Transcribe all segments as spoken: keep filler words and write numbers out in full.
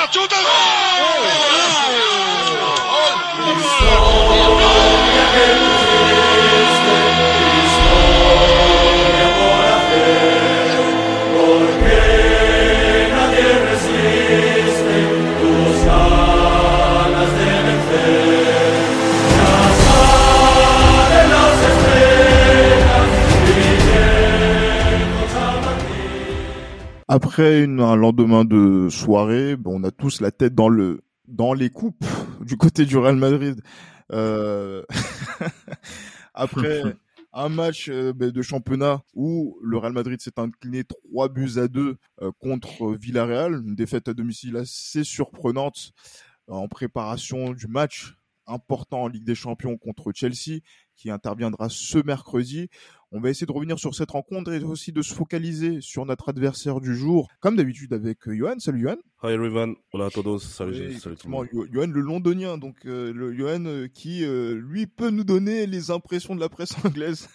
battuta! Après une, un lendemain de soirée, bon, on a tous la tête dans le dans les coupes du côté du Real Madrid. Euh... Après un match euh, de championnat où le Real Madrid s'est incliné trois buts à deux euh, contre Villarreal, une défaite à domicile assez surprenante euh, en préparation du match important en Ligue des Champions contre Chelsea qui interviendra ce mercredi. On va essayer de revenir sur cette rencontre et aussi de se focaliser sur notre adversaire du jour, comme d'habitude avec Johan. Salut Johan. Hi everyone, hola a todos, salut, oui, salut tout le monde. Johan le londonien, donc euh, le Johan euh, qui euh, lui peut nous donner les impressions de la presse anglaise.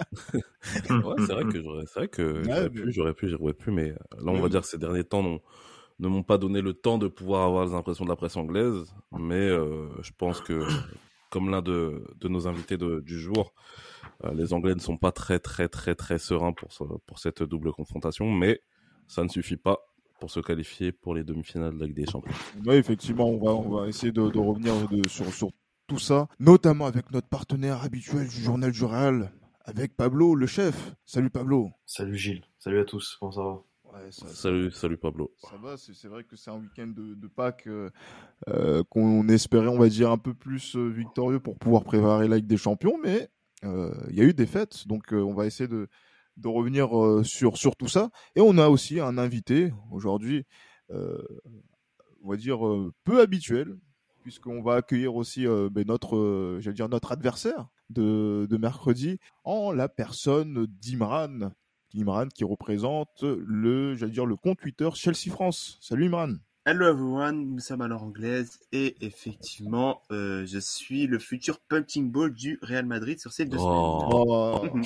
Ouais, c'est vrai que j'aurais, c'est vrai que Ouais, j'aurais mais... pu, j'aurais pu, j'aurais pu, mais là on ouais, va dire que ces derniers temps non, ne m'ont pas donné le temps de pouvoir avoir les impressions de la presse anglaise, mais euh, je pense que comme l'un de, de nos invités de, du jour, euh, les Anglais ne sont pas très très très très sereins pour, ce, pour cette double confrontation, mais ça ne suffit pas pour se qualifier pour les demi-finales de la Ligue des Champions. Oui, effectivement, on va, on va essayer de, de revenir de, sur, sur tout ça, notamment avec notre partenaire habituel du Journal du Real, avec Pablo, le chef. Salut Pablo. Salut Gilles, salut à tous, comment ça va? Ouais, ça, salut, ça, salut Pablo. Ça va, c'est, c'est vrai que c'est un week-end de, de Pâques euh, euh, qu'on espérait, on va dire, un peu plus euh, victorieux pour pouvoir préparer la Ligue des Champions, mais il euh, y a eu des fêtes, donc euh, on va essayer de, de revenir euh, sur, sur tout ça. Et on a aussi un invité aujourd'hui, euh, on va dire, euh, peu habituel, puisqu'on va accueillir aussi euh, ben, notre, euh, j'allais dire, notre adversaire de, de mercredi, en la personne d'Imran. Imran qui représente le, j'allais dire, le compte Twitter Chelsea France. Salut Imran. Hello everyone, nous sommes à l'heure anglaise et effectivement, euh, je suis le futur punching ball du Real Madrid sur ces deux oh. semaines.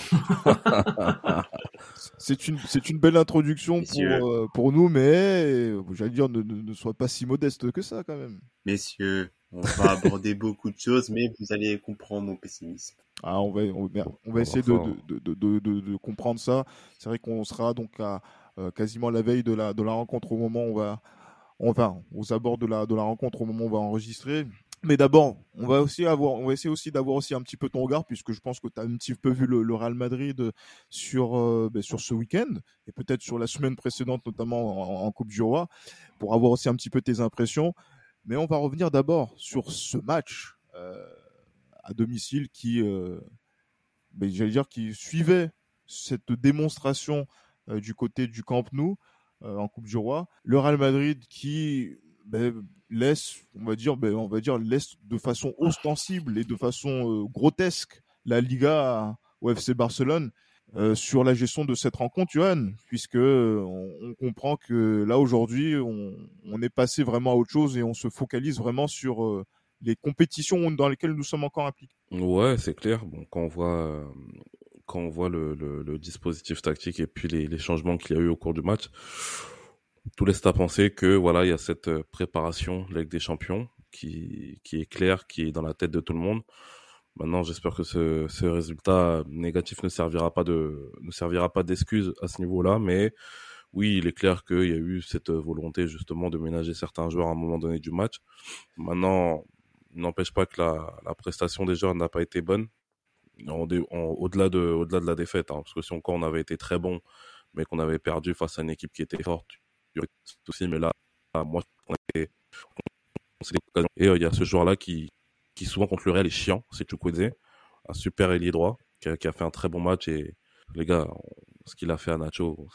Oh. c'est une, c'est une belle introduction pour, euh, pour nous, mais j'allais dire, ne, ne, ne sois pas si modeste que ça quand même. Messieurs, on va aborder beaucoup de choses, mais vous allez comprendre mon pessimisme. Ah, on va, on va, on va essayer de, de, de, de, de, de comprendre ça. C'est vrai qu'on sera donc à euh, quasiment la veille de la, de la rencontre au moment où on va, on va aux abords de la, de la rencontre au moment où on va enregistrer. Mais d'abord, on va aussi avoir, on va essayer aussi d'avoir aussi un petit peu ton regard, puisque je pense que tu as un petit peu vu le, le Real Madrid sur, euh, ben, sur ce week-end et peut-être sur la semaine précédente, notamment en, en Coupe du Roi, pour avoir aussi un petit peu tes impressions. Mais on va revenir d'abord sur ce match. Euh, à domicile qui, euh, ben, j'allais dire, qui suivait cette démonstration euh, du côté du Camp Nou euh, en Coupe du Roi. Le Real Madrid qui ben, laisse, on va dire, ben, on va dire, laisse de façon ostensible et de façon euh, grotesque la Liga au F C Barcelone euh, sur la gestion de cette rencontre, Johan, puisque euh, on, on comprend que là aujourd'hui, on, on est passé vraiment à autre chose et on se focalise vraiment sur euh, les compétitions dans lesquelles nous sommes encore impliqués. Ouais, c'est clair. Bon, quand on voit, euh, quand on voit le, le, le dispositif tactique et puis les, les changements qu'il y a eu au cours du match, tout laisse à penser que voilà, il y a cette préparation de la Ligue des Champions qui, qui est claire, qui est dans la tête de tout le monde. Maintenant, j'espère que ce, ce résultat négatif ne servira pas de, ne servira pas d'excuse à ce niveau-là, mais oui, il est clair qu'il y a eu cette volonté justement de ménager certains joueurs à un moment donné du match. Maintenant, n'empêche pas que la, la prestation des joueurs n'a pas été bonne, en, en, au-delà, de, au-delà de la défaite, hein, parce que si encore on avait été très bon, mais qu'on avait perdu face à une équipe qui était forte, il y aurait des soucis, mais là, moi, on était, on s'est des occasions. Et il euh, y a ce joueur-là qui, qui souvent contre le Real est chiant, c'est Chukwueze, un super ailier droit, qui a, qui a fait un très bon match, et les gars, on, ce qu'il a fait à Nacho,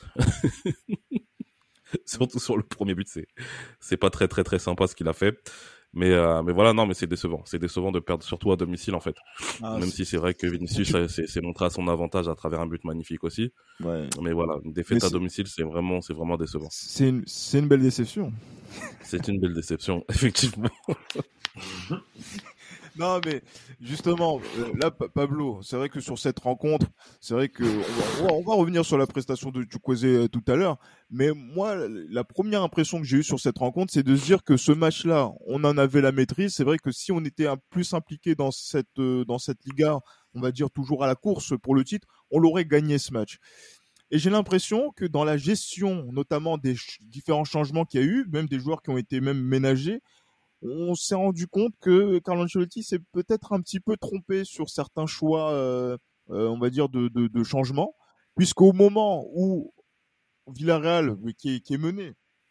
surtout sur le premier but, c'est, c'est pas très très très sympa ce qu'il a fait. Mais, euh, mais voilà, non, mais c'est décevant. C'est décevant de perdre, surtout à domicile, en fait. Ah, Même c'est... si c'est vrai que Vinicius tu... c'est, c'est montré à son avantage à travers un but magnifique aussi. Ouais. Mais voilà, une défaite mais à c'est... domicile, c'est vraiment, c'est vraiment décevant. C'est une, c'est une belle déception. C'est une belle déception, effectivement. Non, mais justement, euh, là, Pa- Pablo, c'est vrai que sur cette rencontre, c'est vrai que on va, on va- on va revenir sur la prestation de Chukwueze euh, tout à l'heure, mais moi, la première impression que j'ai eue sur cette rencontre, c'est de se dire que ce match-là, on en avait la maîtrise. C'est vrai que si on était un plus impliqué dans cette euh, dans cette Liga, on va dire toujours à la course pour le titre, on l'aurait gagné ce match. Et j'ai l'impression que dans la gestion, notamment des ch- différents changements qu'il y a eu, même des joueurs qui ont été même ménagés, on s'est rendu compte que Carlo Ancelotti s'est peut-être un petit peu trompé sur certains choix, euh, euh, on va dire, de, de, de changement, puisqu'au moment où Villarreal, oui, qui est, qui est mené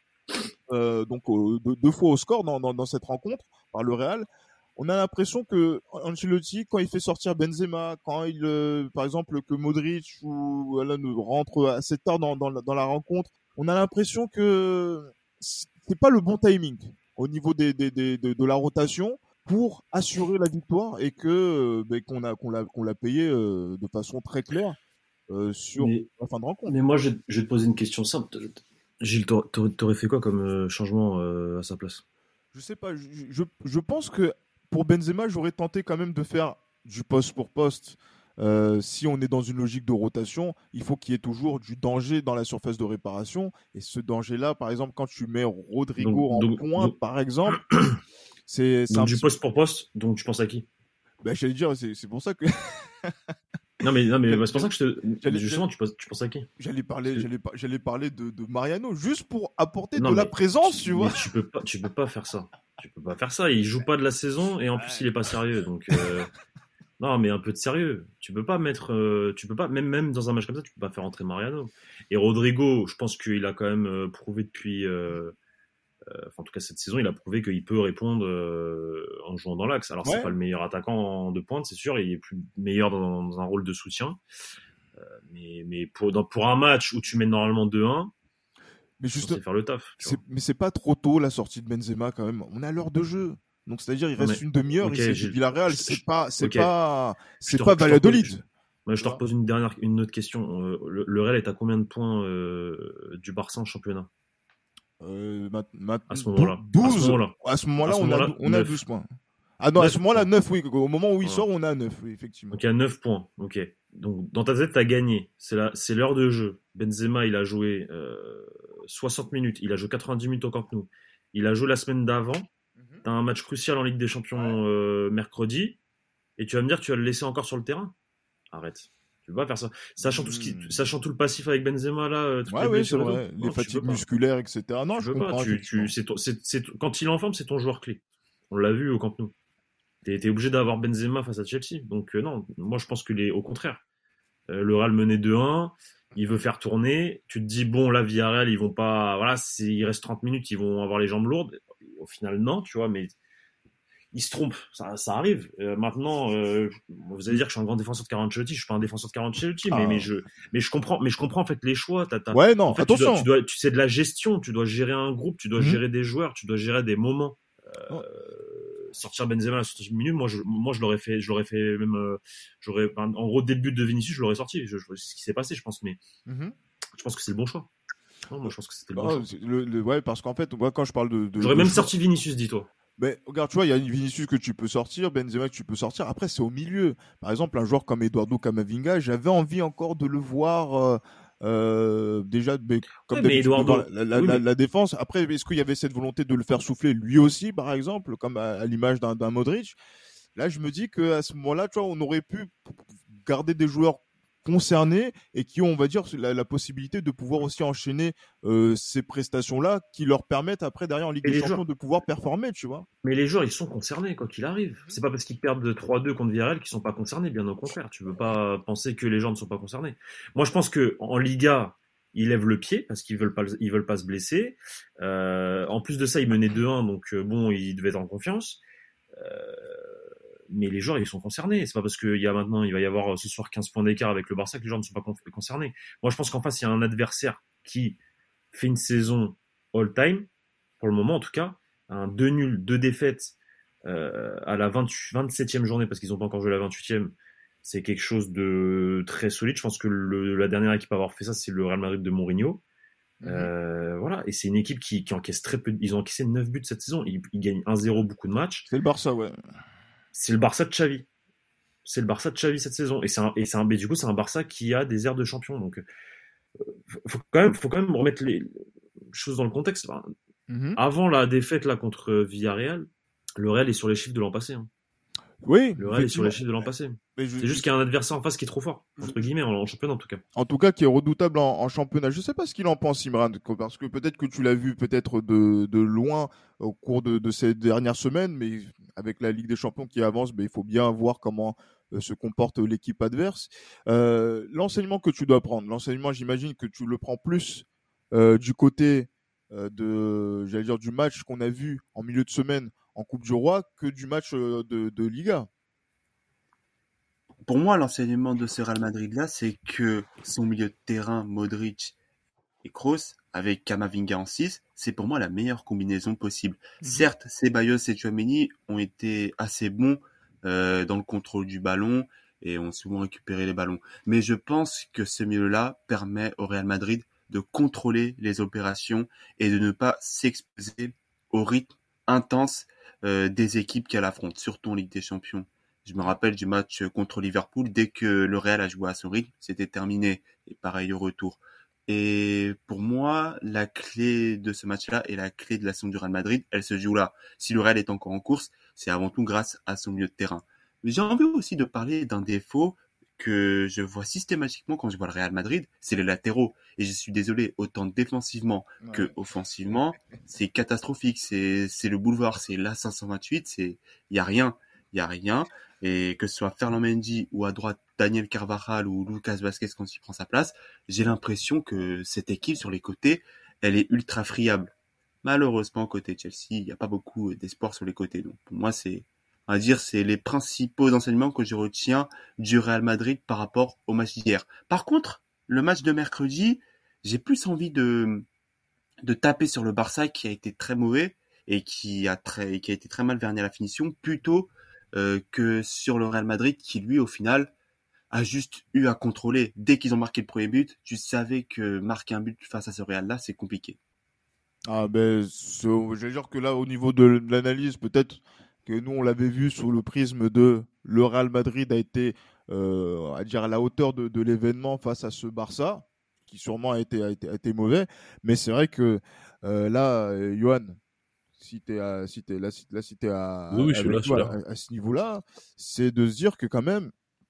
euh, donc au- deux, deux fois au score dans, dans, dans cette rencontre par le Real, on a l'impression que Ancelotti, quand il fait sortir Benzema, quand il, euh, par exemple, que Modric ou voilà, ne rentre assez tard dans, dans, la, dans la rencontre, on a l'impression que c'est pas le bon timing au niveau des, des, des, de, de la rotation pour assurer la victoire et que euh, ben, qu'on a qu'on l'a qu'on l'a payé euh, de façon très claire euh, sur Mais, la fin de rencontre. mais moi, je, je vais te poser une question simple. Gilles, t'aurais t'aurais fait quoi comme euh, changement euh, à sa place? Je sais pas, je, je, je pense que pour Benzema, j'aurais tenté quand même de faire du poste pour poste. Euh, si on est dans une logique de rotation, il faut qu'il y ait toujours du danger dans la surface de réparation. Et ce danger-là, par exemple, quand tu mets Donc, Rodrigo en donc, pointe, donc, par exemple, c'est c'est donc un du petit. poste pour poste, donc tu penses à qui? Ben, j'allais dire, c'est c'est pour ça que Non, mais, non, mais j'allais bah, c'est pour ça que je te. j'allais- Justement, tu penses, tu penses à qui? j'allais Parce parler, que- j'allais par- j'allais parler de, de Mariano juste pour apporter Non, de la mais, présence, tu- tu mais vois. tu peux pas, tu peux pas faire ça. Tu peux pas faire ça. Il joue pas de la saison et en plus il est pas sérieux. Donc, euh, non, mais un peu de sérieux. Tu peux pas mettre, euh, tu peux pas, même, même dans un match comme ça, tu peux pas faire entrer Mariano. Et Rodrigo, je pense qu'il a quand même euh, prouvé depuis, euh, euh, enfin, en tout cas cette saison, il a prouvé qu'il peut répondre euh, en jouant dans l'axe. Alors c'est Ouais. pas le meilleur attaquant de pointe, c'est sûr, il est plus meilleur dans, dans un rôle de soutien. Euh, mais mais pour, dans, pour un match où tu mets normalement deux un, Mais c'est juste, censé faire le taf. Tu c'est, vois. mais c'est pas trop tôt la sortie de Benzema quand même. On a l'heure de jeu. Donc c'est-à-dire il Non reste mais, une demi-heure, ok, il s'est dit Gilles. Villarreal, Je- c'est je- pas c'est ok, pas je c'est te, pas je te repose, je, Valladolid. ouais, je Tu te vois. repose une dernière, une autre question. Euh, le, le Real est à combien de points euh, du Barça en championnat Euh, ma- ma- à ce dou- moment-là? À ce douze. moment-là, À ce à moment-là, ce on a moment-là, dou- on a douze neuf. points. Ah non, à ce neuf moment-là, points. neuf, oui. Au moment où il Voilà. sort, on a neuf, oui, effectivement. Donc il y a neuf points. Ok. Donc dans ta tête, t'as gagné. C'est la, c'est l'heure de jeu. Benzema, il a joué euh, soixante minutes. Il a joué quatre-vingt-dix minutes au Camp Nou. Il a joué la semaine d'avant. Mhm. T'as un match crucial en Ligue des Champions euh, mercredi. Et tu vas me dire que tu vas le laisser encore sur le terrain? Arrête. Tu peux pas faire ça. Sachant tout ce qui, Hmm. sachant tout le passif avec Benzema là, euh, toutes Ouais, les oui, c'est blessures et tout. vrai. Les Non, tu fatigues peux pas. musculaires, et cetera. Non, Tu je peux pas. comprends, Tu, effectivement. tu, c'est ton- c'est- c'est- quand il est en forme, c'est ton joueur clé. On l'a vu au Camp Nou. T'es, t'es obligé d'avoir Benzema face à Chelsea. Donc euh, non, moi je pense que les, au contraire. Euh, le Real menait deux un, il veut faire tourner. Tu te dis bon, là Villarreal, ils vont pas, voilà, c'est, il reste trente minutes, ils vont avoir les jambes lourdes. Au final non, tu vois, mais ils se trompent, ça, ça arrive. Euh, maintenant, euh, vous allez dire que je suis un grand défenseur de Carlo Ancelotti, je suis pas un défenseur de Carlo Ancelotti, mais mais Ah. je mais je comprends, mais je comprends en fait les choix. T'as, t'as, Ouais, non, en fait, tu dois, attention. tu dois, tu sais de la gestion, tu dois gérer un groupe, tu dois Mhm. gérer des joueurs, tu dois gérer des moments. Euh, Non. Sortir Benzema à la soixantième minute, moi je, moi je l'aurais fait, je l'aurais fait même, euh, j'aurais, enfin, en gros dès le but de Vinicius, je l'aurais sorti. Je, je, c'est ce qui s'est passé, je pense, mais Mhm. je pense que c'est le bon choix. Non, moi je pense que c'était le bon Non, choix. c'est le- le- ouais, parce qu'en fait, moi, quand je parle de, de, J'aurais de même choix- sorti Vinicius, dis-toi. Mais regarde, tu vois, il y a Vinicius que tu peux sortir, Benzema que tu peux sortir. Après, c'est au milieu. Par exemple, un joueur comme Eduardo Camavinga, j'avais envie encore de le voir euh, euh, déjà, mais, comme Ouais, mais d'habitude, Eduardo, devant la, la- oui, la- mais la défense. Après, est-ce qu'il y avait cette volonté de le faire souffler lui aussi, par exemple, comme à, à l'image d'un d'un Modric? Là, je me dis qu'à ce moment-là, tu vois, on aurait pu garder des joueurs concernés et qui ont, on va dire, la, la possibilité de pouvoir aussi enchaîner euh, ces prestations-là qui leur permettent après, derrière, en Ligue et des les Champions, joueurs, de pouvoir performer, tu vois. mais les joueurs, ils sont concernés quoi qu'il arrive. C'est pas parce qu'ils perdent de trois deux contre Villarreal qu'ils sont pas concernés, bien au contraire. Tu veux pas penser que les gens ne sont pas concernés. Moi, je pense que en Liga, ils lèvent le pied parce qu'ils veulent pas, ils veulent pas se blesser. Euh, en plus de ça, ils menaient deux un, donc euh, bon, ils devaient être en confiance. Euh, mais les joueurs, ils sont concernés. C'est pas parce qu'il y a maintenant, il va y avoir ce soir quinze points d'écart avec le Barça que les joueurs ne sont pas con- concernés. Moi, je pense qu'en face, il y a un adversaire qui fait une saison all-time, pour le moment en tout cas, un deux nuls, deux défaites euh, à la vingt, vingt-septième journée, parce qu'ils n'ont pas encore joué la vingt-huitième. C'est quelque chose de très solide. Je pense que le, la dernière équipe à avoir fait ça, c'est le Real Madrid de Mourinho. Euh, voilà, et c'est une équipe qui, qui encaisse très peu. Ils ont encaissé neuf buts cette saison. Ils, ils gagnent un zéro beaucoup de matchs. C'est le Barça, ouais. c'est le Barça de Xavi. C'est le Barça de Xavi cette saison. Et, c'est un, et c'est un, mais du coup, c'est un Barça qui a des airs de champion. Donc, euh, faut quand même, faut quand même remettre les choses dans le contexte. Enfin, mm-hmm. Avant la défaite là contre Villarreal, le Real est sur les chiffres de l'an passé. Hein. Oui, le Real est sur les chiffres de l'an passé. Mais je, c'est juste je... qu'il y a un adversaire en face qui est trop fort, entre guillemets, en, en championnat en tout cas. En tout cas, qui est redoutable en, en championnat. Je ne sais pas ce qu'il en pense, Imran, parce que peut-être que tu l'as vu peut-être de, de loin au cours de, de ces dernières semaines, mais avec la Ligue des Champions qui avance, mais il faut bien voir comment euh, se comporte l'équipe adverse. Euh, l'enseignement que tu dois prendre, l'enseignement, j'imagine que tu le prends plus euh, du côté euh, de, j'allais dire, du match qu'on a vu en milieu de semaine en Coupe du Roi que du match euh, de, de Liga. Pour moi, l'enseignement de ce Real Madrid-là, c'est que son milieu de terrain, Modric et Kroos, avec Camavinga en six, c'est pour moi la meilleure combinaison possible. Mmh. Certes, Ceballos et Tchouaméni ont été assez bons euh, dans le contrôle du ballon et ont souvent récupéré les ballons. Mais je pense que ce milieu-là permet au Real Madrid de contrôler les opérations et de ne pas s'exposer au rythme intense euh, des équipes qu'elle affronte, surtout en Ligue des Champions. Je me rappelle du match contre Liverpool, dès que le Real a joué à son rythme, c'était terminé. Et pareil au retour. Et pour moi, la clé de ce match-là et la clé de la saison du Real Madrid, elle se joue là. Si le Real est encore en course, c'est avant tout grâce à son milieu de terrain. Mais j'ai envie aussi de parler d'un défaut que je vois systématiquement quand je vois le Real Madrid, c'est les latéraux. Et je suis désolé, autant défensivement ouais. que offensivement, c'est catastrophique. C'est, c'est le boulevard, c'est l'A cinq cent vingt-huit, c'est, il y a rien. Il y a rien. Et que ce soit Ferland Mendy ou à droite Daniel Carvajal ou Lucas Vazquez quand il prend sa place, j'ai l'impression que cette équipe sur les côtés, elle est ultra friable. Malheureusement, côté Chelsea, il n'y a pas beaucoup d'espoir sur les côtés. Donc pour moi, c'est, on va dire, c'est les principaux enseignements que je retiens du Real Madrid par rapport au match d'hier. Par contre, le match de mercredi, j'ai plus envie de, de taper sur le Barça qui a été très mauvais et qui a très, qui a été très mal verni à la finition, plutôt Euh, que sur le Real Madrid qui, lui, au final, a juste eu à contrôler. Dès qu'ils ont marqué le premier but, tu savais que marquer un but face à ce Real-là, c'est compliqué. Ah ben, so, j'allais dire que là, au niveau de l'analyse, peut-être que nous, on l'avait vu sous le prisme de le Real Madrid a été, euh, à dire, à la hauteur de, de l'événement face à ce Barça, qui sûrement a été, a été, a été mauvais. Mais c'est vrai que euh, là, euh, Johan, si t'es à, si t'es là, si, là, si t'es à, oui, oui, je suis là, je suis là. À, à ce niveau-là, c'est de se dire que quand même,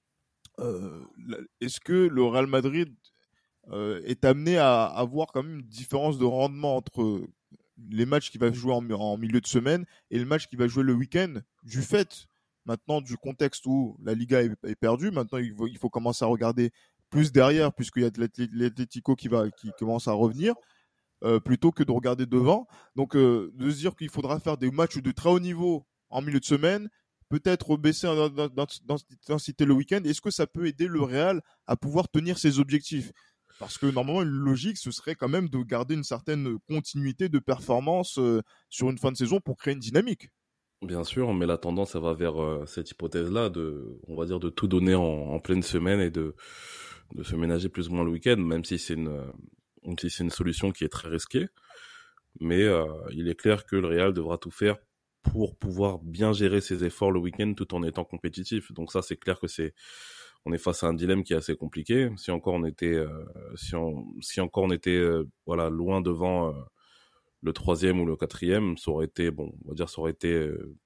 euh, est-ce que le Real Madrid euh, est amené à avoir quand même une différence de rendement entre les matchs qu'il va jouer en, en milieu de semaine et le match qu'il va jouer le week-end, du fait maintenant du contexte où la Liga est, est perdue. Maintenant, il faut, il faut commencer à regarder plus derrière, puisqu'il y a l'Atlético qui va, qui commence à revenir. Euh, plutôt que de regarder devant. Donc, euh, de se dire qu'il faudra faire des matchs de très haut niveau en milieu de semaine, peut-être baisser d'intensité le week-end. Est-ce que ça peut aider le Real à pouvoir tenir ses objectifs ? Parce que normalement, une logique, ce serait quand même de garder une certaine continuité de performance euh, sur une fin de saison pour créer une dynamique. Bien sûr, mais la tendance, elle va vers euh, cette hypothèse-là de, on va dire, de tout donner en, en pleine semaine et de, de se ménager plus ou moins le week-end, même si c'est une... Euh, Donc c'est une solution qui est très risquée, mais euh, il est clair que le Real devra tout faire pour pouvoir bien gérer ses efforts le week-end tout en étant compétitif. Donc ça, c'est clair que c'est, on est face à un dilemme qui est assez compliqué. Si encore on était, euh, si, on, si encore on était, euh, voilà, loin devant euh, le troisième ou le quatrième, ça aurait été, bon, on va dire, ça aurait été euh,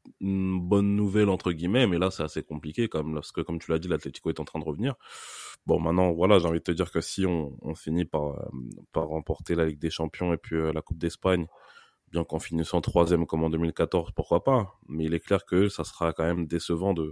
une bonne nouvelle entre guillemets, mais là c'est assez compliqué comme parce que comme tu l'as dit, l'Atlético est en train de revenir. Bon, maintenant voilà, j'ai envie de te dire que si on, on finit par euh, par remporter la Ligue des Champions et puis euh, la Coupe d'Espagne, bien qu'en finissant troisième comme en deux mille quatorze, pourquoi pas, mais il est clair que ça sera quand même décevant de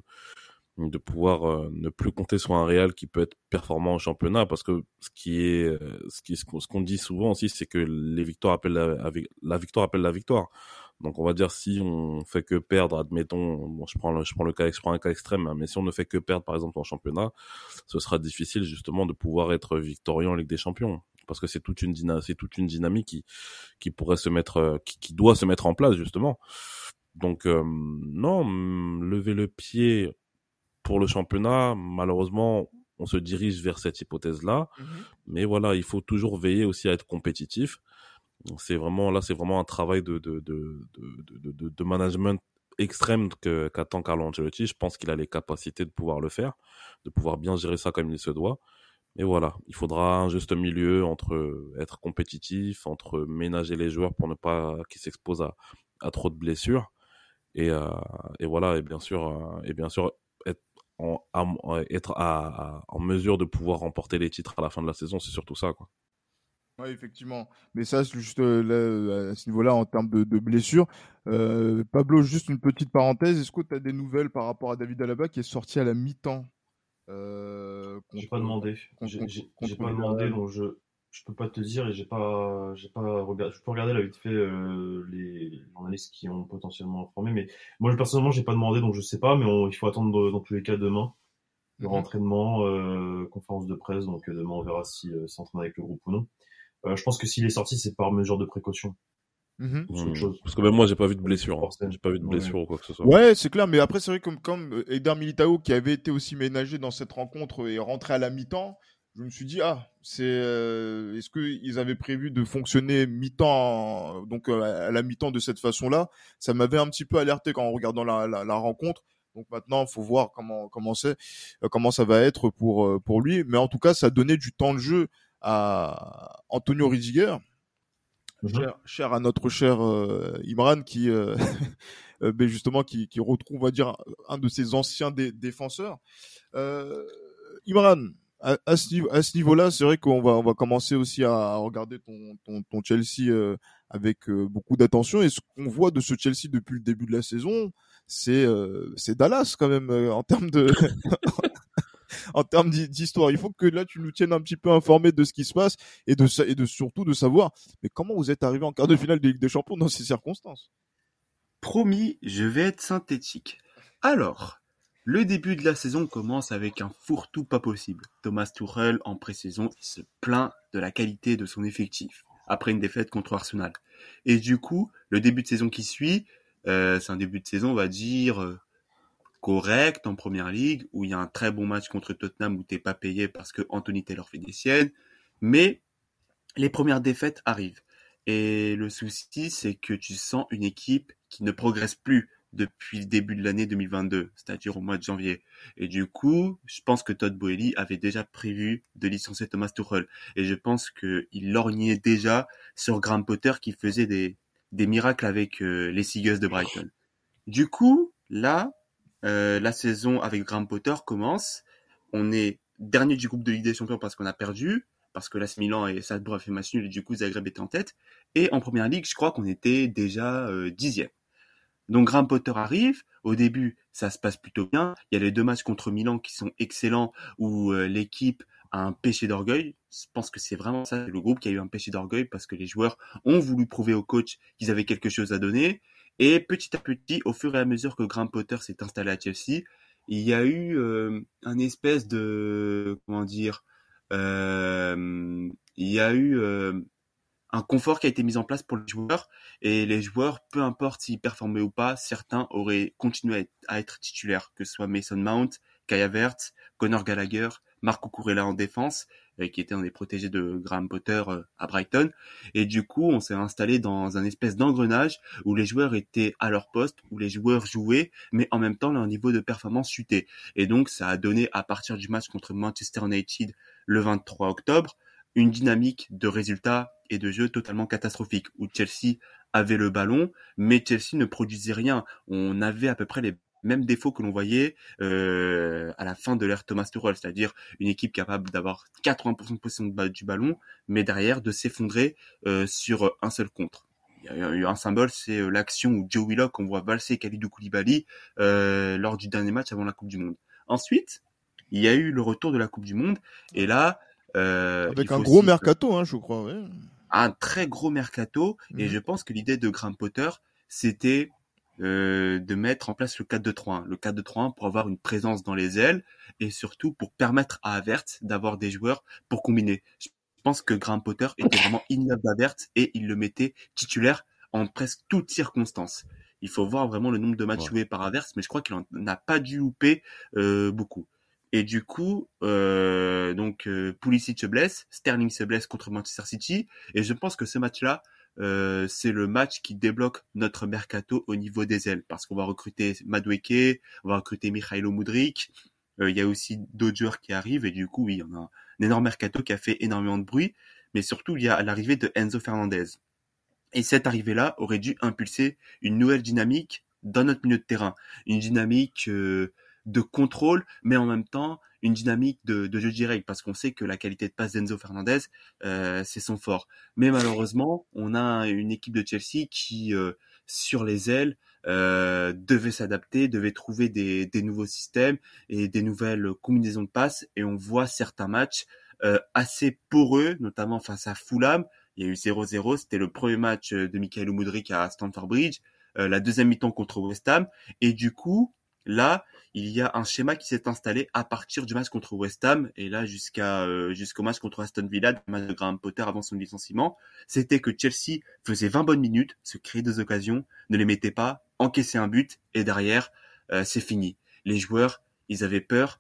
de pouvoir euh, ne plus compter sur un Real qui peut être performant au championnat, parce que ce qui est euh, ce qui ce qu'on, ce qu'on dit souvent aussi, c'est que les victoires appellent la, la victoire appelle la victoire. Donc on va dire, si on fait que perdre, admettons, bon, je prends le, je prends le cas, je prends un cas extrême, hein, mais si on ne fait que perdre par exemple en championnat, ce sera difficile justement de pouvoir être victorieux en Ligue des Champions, parce que c'est toute une dyna, c'est toute une dynamique qui qui pourrait se mettre, qui, qui doit se mettre en place justement. Donc euh, non, lever le pied pour le championnat, malheureusement, on se dirige vers cette hypothèse-là, mmh. mais voilà, il faut toujours veiller aussi à être compétitif. C'est vraiment là, c'est vraiment un travail de de de de de, de management extrême que, qu'attend Carlo Ancelotti. Je pense qu'il a les capacités de pouvoir le faire, de pouvoir bien gérer ça comme il se doit. Et voilà, il faudra un juste milieu entre être compétitif, entre ménager les joueurs pour ne pas qu'ils s'exposent à, à trop de blessures. Et, euh, et voilà, et bien sûr, euh, et bien sûr être, en, à, être à, à, en mesure de pouvoir remporter les titres à la fin de la saison, c'est surtout ça, quoi. Oui, effectivement. Mais ça, c'est juste euh, là, à ce niveau-là, en termes de, de blessures. Euh, Pablo, juste une petite parenthèse. Est-ce que tu as des nouvelles par rapport à David Alaba qui est sorti à la mi-temps euh, J'ai contre, pas demandé. contre, J'ai contre, j'ai- j'ai contre pas demandé, Villarreal? donc je je peux pas te dire et j'ai pas j'ai pas regardé. Je peux regarder là vite fait euh, les journalistes qui ont potentiellement informé, mais moi je- personnellement j'ai pas demandé, donc je sais pas, mais on- il faut attendre euh, dans tous les cas demain. Il y aura Mhm. entraînement, euh, conférence de presse, donc euh, demain on verra si euh, c'est entraîné avec le groupe ou non. Euh, je pense que s'il est sorti, c'est par mesure de précaution. Mhm. C'est autre Hmm. chose. Parce que même moi, j'ai pas vu de blessure. Hein. Forcément. J'ai pas vu de Ouais. blessure ou quoi que ce soit. Ouais, c'est clair, mais après, c'est vrai comme, comme euh, Eder Militao, qui avait été aussi ménagé dans cette rencontre, est rentré à la mi-temps, je me suis dit, ah, c'est, euh, est-ce qu'ils avaient prévu de fonctionner mi-temps, euh, donc euh, à la mi-temps de cette façon-là? Ça m'avait un petit peu alerté quand en regardant la, la, la rencontre. Donc maintenant, il faut voir comment, comment c'est, euh, comment ça va être pour, euh, pour lui. Mais en tout cas, ça donnait du temps de jeu à Antonio Rudiger, Mhm. cher, cher à notre cher euh, Imran, qui, euh, euh, ben justement, qui, qui retrouve, on va dire, un de ses anciens dé- défenseurs. Euh, Imran, à, à ce niveau, à ce niveau-là, c'est vrai qu'on va, on va commencer aussi à, à regarder ton, ton, ton Chelsea euh, avec euh, beaucoup d'attention. Et ce qu'on voit de ce Chelsea depuis le début de la saison, c'est, euh, c'est Dallas quand même euh, en termes de, en termes d'hi- d'histoire. Il faut que là tu nous tiennes un petit peu informés de ce qui se passe et de, sa- et de surtout de savoir, mais comment vous êtes arrivé en quart de finale de Ligue des Champions dans ces circonstances. Promis, je vais être synthétique. Alors, le début de la saison commence avec un fourre-tout pas possible. Thomas Tuchel, en pré-saison, il se plaint de la qualité de son effectif, après une défaite contre Arsenal. Et du coup, le début de saison qui suit, euh, c'est un début de saison, on va dire, euh, correct en première ligue, où il y a un très bon match contre Tottenham où t'es pas payé parce que Anthony Taylor fait des siennes. Mais les premières défaites arrivent. Et le souci, c'est que tu sens une équipe qui ne progresse plus depuis le début de l'année deux mille vingt-deux, c'est-à-dire au mois de janvier. Et du coup, je pense que Todd Boehly avait déjà prévu de licencier Thomas Tuchel. Et je pense qu'il lorgnait déjà sur Graham Potter qui faisait des, des miracles avec euh, les Seagulls de Brighton. Du coup, là, euh, la saison avec Graham Potter commence. On est dernier du groupe de Ligue des Champions parce qu'on a perdu, parce que l'A C Milan et Salzbourg a fait match nul et du coup Zagreb était en tête. Et en première ligue, je crois qu'on était déjà euh, dixième. Donc Graham Potter arrive. Au début, ça se passe plutôt bien. Il y a les deux matchs contre Milan qui sont excellents où euh, l'équipe a un péché d'orgueil. Je pense que c'est vraiment ça, le groupe qui a eu un péché d'orgueil parce que les joueurs ont voulu prouver au coach qu'ils avaient quelque chose à donner. Et petit à petit, au fur et à mesure que Graham Potter s'est installé à Chelsea, il y a eu euh, un espèce de comment dire, euh, il y a eu euh, un confort qui a été mis en place pour les joueurs et les joueurs, peu importe s'ils performaient ou pas, certains auraient continué à être, à être titulaires, que ce soit Mason Mount, Kai Havertz, Conor Gallagher, Marco Kurela en défense, euh, qui était un des protégés de Graham Potter euh, à Brighton. Et du coup, on s'est installé dans un espèce d'engrenage où les joueurs étaient à leur poste, où les joueurs jouaient, mais en même temps leur niveau de performance chutait. Et donc, ça a donné à partir du match contre Manchester United le vingt-trois octobre, une dynamique de résultats et de jeu totalement catastrophique, où Chelsea avait le ballon, mais Chelsea ne produisait rien. On avait à peu près les mêmes défauts que l'on voyait euh, à la fin de l'ère Thomas Tuchel, c'est-à-dire une équipe capable d'avoir quatre-vingts pour cent de possession du ballon, mais derrière de s'effondrer euh, sur un seul contre. Il y a eu un symbole, c'est euh, l'action où Joe Willock, on voit valser Kalidou Koulibaly euh, lors du dernier match avant la Coupe du Monde. Ensuite, il y a eu le retour de la Coupe du Monde, et là, euh, Avec il un faut gros aussi mercato, hein, je crois. Ouais. un très gros mercato, et Mhm. je pense que l'idée de Graham Potter, c'était euh, de mettre en place le quatre deux trois un. Le quatre deux trois un pour avoir une présence dans les ailes, et surtout pour permettre à Havertz d'avoir des joueurs pour combiner. Je pense que Graham Potter était vraiment ignoble d'Havertz, et il le mettait titulaire en presque toutes circonstances. Il faut voir vraiment le nombre de matchs Ouais. joués par Havertz, mais je crois qu'il n'a pas dû louper euh, beaucoup. Et du coup, euh, donc euh, Pulisic se blesse, Sterling se blesse contre Manchester City, et je pense que ce match-là euh, c'est le match qui débloque notre mercato au niveau des ailes, parce qu'on va recruter Madueke, on va recruter Mykhailo Mudryk, il euh, y a aussi d'autres joueurs qui arrivent, et du coup, oui, on a un, un énorme mercato qui a fait énormément de bruit, mais surtout, il y a l'arrivée de Enzo Fernandez. Et cette arrivée-là aurait dû impulser une nouvelle dynamique dans notre milieu de terrain, une dynamique euh, de contrôle, mais en même temps une dynamique de, de jeu direct, parce qu'on sait que la qualité de passe d'Enzo Fernandez, euh, c'est son fort. Mais malheureusement, on a une équipe de Chelsea qui, euh, sur les ailes, euh, devait s'adapter, devait trouver des, des nouveaux systèmes et des nouvelles combinaisons de passes, et on voit certains matchs euh, assez poreux, notamment face à Fulham. Il y a eu zéro zéro, c'était le premier match de Mykhailo Mudryk à Stamford Bridge, euh, la deuxième mi-temps contre West Ham, et du coup, là, il y a un schéma qui s'est installé à partir du match contre West Ham, et là jusqu'à euh, jusqu'au match contre Aston Villa, le match de Graham Potter avant son licenciement, c'était que Chelsea faisait vingt bonnes minutes, se créait des occasions, ne les mettait pas, encaissait un but, et derrière, euh, c'est fini. Les joueurs, ils avaient peur,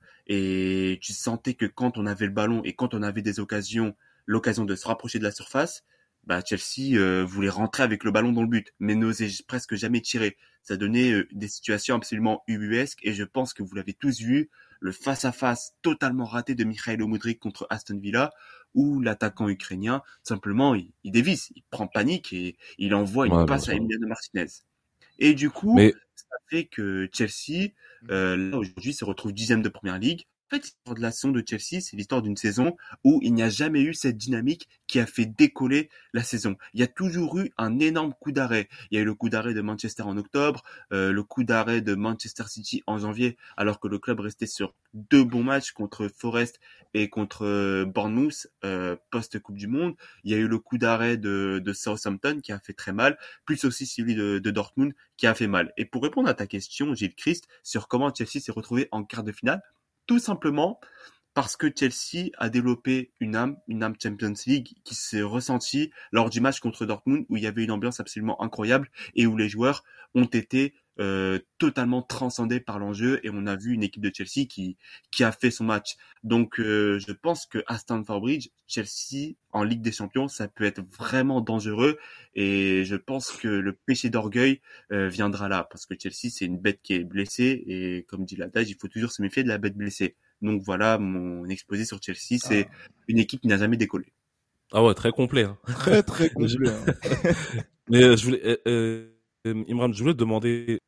et tu sentais que quand on avait le ballon et quand on avait des occasions, l'occasion de se rapprocher de la surface, bah Chelsea euh, voulait rentrer avec le ballon dans le but, mais n'osait presque jamais tirer. Ça donnait euh, des situations absolument ubuesques, et je pense que vous l'avez tous vu, le face-à-face totalement raté de Mykhailo Mudryk contre Aston Villa, où l'attaquant ukrainien, simplement, il, il dévisse, il prend panique et il envoie une Ouais, passe bien à sûr. Emiliano Martinez. Et du coup, Mais ça fait que Chelsea, euh, là aujourd'hui, se retrouve dixième de Première Ligue. En fait, l'histoire de la saison de Chelsea, c'est l'histoire d'une saison où il n'y a jamais eu cette dynamique qui a fait décoller la saison. Il y a toujours eu un énorme coup d'arrêt. Il y a eu le coup d'arrêt de Manchester en octobre, euh, le coup d'arrêt de Manchester City en janvier, alors que le club restait sur deux bons matchs contre Forest et contre euh, Bournemouth euh, post-Coupe du Monde. Il y a eu le coup d'arrêt de, de Southampton qui a fait très mal, plus aussi celui de, de Dortmund qui a fait mal. Et pour répondre à ta question, Gilles Christ, sur comment Chelsea s'est retrouvé en quart de finale, tout simplement parce que Chelsea a développé une âme, une âme Champions League qui s'est ressentie lors du match contre Dortmund, où il y avait une ambiance absolument incroyable et où les joueurs ont été euh, totalement transcendés par l'enjeu, et on a vu une équipe de Chelsea qui qui a fait son match. Donc euh, je pense que à Stamford Bridge, Chelsea en Ligue des Champions, ça peut être vraiment dangereux, et je pense que le péché d'orgueil euh, viendra là, parce que Chelsea c'est une bête qui est blessée, et comme dit l'adage, il faut toujours se méfier de la bête blessée. Donc voilà mon exposé sur Chelsea, c'est ah. une équipe qui n'a jamais décollé. Ah ouais, très complet. Hein. Très très complet. Hein. Mais euh, je voulais, euh, euh, Imran, je voulais te demander,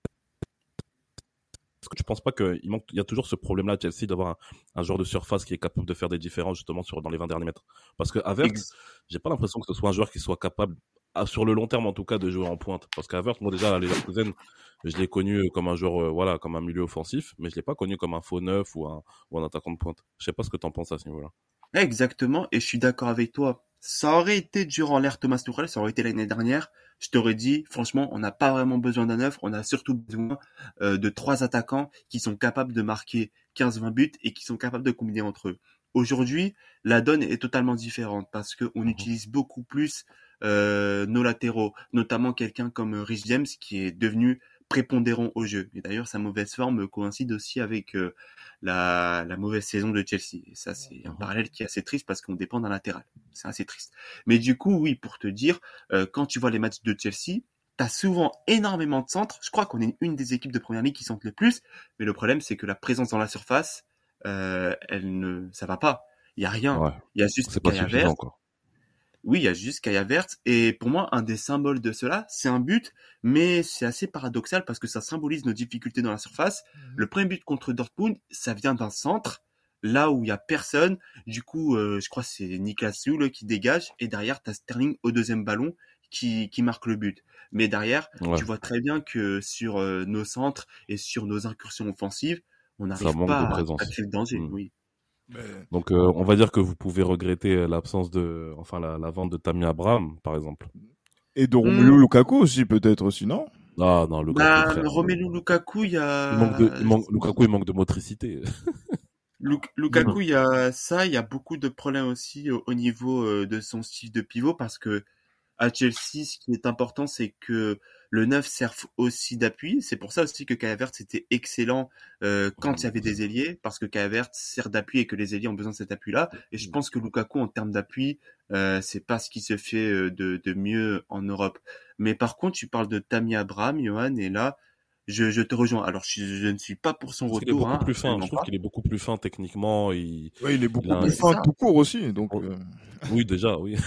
est-ce que tu penses pas qu'il manque, il y a toujours ce problème-là à Chelsea d'avoir un, un joueur de surface qui est capable de faire des différences justement sur dans les vingt derniers mètres? Parce que Havertz, Ex- j'ai pas l'impression que ce soit un joueur qui soit capable, à, sur le long terme en tout cas, de jouer en pointe. Parce qu'Havertz, moi déjà à Leverkusen, je l'ai connu comme un joueur, euh, voilà, comme un milieu offensif, mais je l'ai pas connu comme un faux neuf ou un ou un attaquant de pointe. Je sais pas ce que t'en penses à ce niveau-là. Exactement, et je suis d'accord avec toi. Ça aurait été durant l'ère Thomas Tuchel, ça aurait été l'année dernière. Je t'aurais dit, franchement, on n'a pas vraiment besoin d'un neuf, on a surtout besoin euh, de trois attaquants qui sont capables de marquer quinze vingt buts et qui sont capables de combiner entre eux. Aujourd'hui, la donne est totalement différente parce qu'on mmh. utilise beaucoup plus euh, nos latéraux, notamment quelqu'un comme Reece James qui est devenu prépondérant au jeu. Et d'ailleurs, sa mauvaise forme coïncide aussi avec euh, la, la mauvaise saison de Chelsea. Et ça, c'est un parallèle qui est assez triste parce qu'on dépend d'un latéral. C'est assez triste. Mais du coup, oui, pour te dire, euh, quand tu vois les matchs de Chelsea, t'as souvent énormément de centres. Je crois qu'on est une des équipes de première ligue qui centre le plus. Mais le problème, c'est que la présence dans la surface, euh, elle ne, ça va pas. Il y a rien. Ouais, il y a juste Kai Havertz. Oui, il y a juste Kai Havertz. Et pour moi, un des symboles de cela, c'est un but, mais c'est assez paradoxal parce que ça symbolise nos difficultés dans la surface. Mmh. Le premier but contre Dortmund, ça vient d'un centre, là où il y a personne. Du coup, euh, je crois que c'est Niklas Süle qui dégage, et derrière, t'as Sterling au deuxième ballon qui, qui marque le but. Mais derrière, ouais. tu vois très bien que sur euh, nos centres et sur nos incursions offensives, on n'arrive pas à, à créer le danger. Mmh. Oui. Mais... Donc, euh, on va dire que vous pouvez regretter l'absence de, enfin, la, la vente de Tammy Abraham, par exemple. Et de Romelu mmh. Lukaku aussi, peut-être aussi, non? Ah non, Lukaku. Bah, frère, Romelu Lukaku, il y a. Il manque de, il manque, Lukaku, il manque de motricité. Luk- Lukaku, il y a ça, il y a beaucoup de problèmes aussi au, au niveau euh, de son style de pivot parce que à Chelsea, ce qui est important, c'est que le neuf sert aussi d'appui. C'est pour ça aussi que Kai Havertz était excellent euh, quand il y avait des ailiers, parce que Kai Havertz sert d'appui et que les ailiers ont besoin de cet appui-là. Et je pense que Lukaku, en termes d'appui, euh, c'est pas ce qui se fait de, de mieux en Europe. Mais par contre, tu parles de Tammy Abraham, Johan, et là, je, je te rejoins. Alors, je, je ne suis pas pour son Parce retour. qu'il est beaucoup hein, plus fin. Je trouve pas. qu'il est beaucoup plus fin techniquement. Il, ouais, il est beaucoup il a plus un... fin tout court aussi. Donc, oh. euh... Oui, déjà, oui.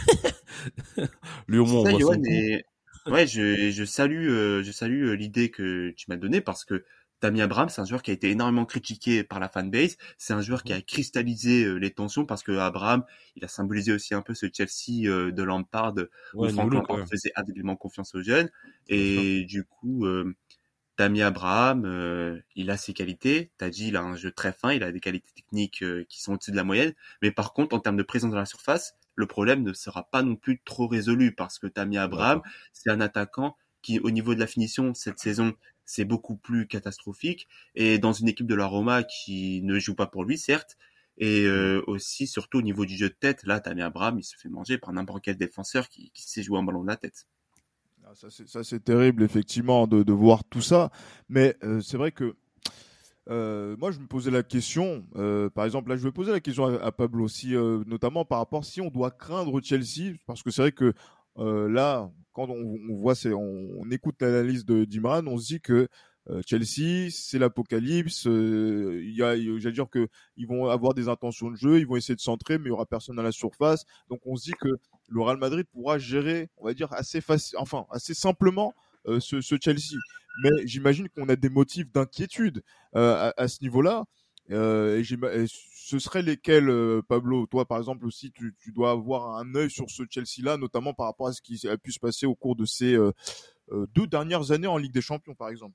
Lui, au moins, ça, on voit Johan, son et... Ouais, je, je salue, euh, je salue l'idée que tu m'as donnée parce que Tammy Abraham, c'est un joueur qui a été énormément critiqué par la fanbase. C'est un joueur qui a cristallisé euh, les tensions parce que Abraham, il a symbolisé aussi un peu ce Chelsea euh, de Lampard où ouais, Frank look, Lampard ouais. faisait aveuglément confiance aux jeunes. Et du coup, euh, Tammy Abraham, euh, il a ses qualités. T'as dit, il a un jeu très fin, il a des qualités techniques euh, qui sont au-dessus de la moyenne. Mais par contre, en termes de présence dans la surface, le problème ne sera pas non plus trop résolu parce que Tammy Abraham, D'accord. c'est un attaquant qui, au niveau de la finition, cette saison, c'est beaucoup plus catastrophique. Et dans une équipe de la Roma qui ne joue pas pour lui, certes, et euh, aussi, surtout au niveau du jeu de tête, là, Tammy Abraham, il se fait manger par n'importe quel défenseur qui, qui sait jouer un ballon de la tête. Ah, ça, c'est, ça, c'est terrible, effectivement, de, de voir tout ça. Mais euh, c'est vrai que Euh, moi, je me posais la question, euh, par exemple, là, je vais poser la question à, à Pablo, si, euh, notamment par rapport si on doit craindre Chelsea, parce que c'est vrai que euh, là, quand on, on voit, c'est, on, on écoute l'analyse de d'Imran, on se dit que euh, Chelsea, c'est l'apocalypse. Euh, il y a, j'allais dire que ils vont avoir des intentions de jeu, ils vont essayer de centrer, mais il y aura personne à la surface. Donc, on se dit que le Real Madrid pourra gérer, on va dire, assez facile, enfin, assez simplement euh, ce, ce Chelsea. Mais j'imagine qu'on a des motifs d'inquiétude euh, à, à ce niveau-là. Euh, et, et ce seraient lesquels, euh, Pablo? Toi, par exemple, aussi, tu, tu dois avoir un œil sur ce Chelsea-là, notamment par rapport à ce qui a pu se passer au cours de ces euh, euh, deux dernières années en Ligue des Champions, par exemple.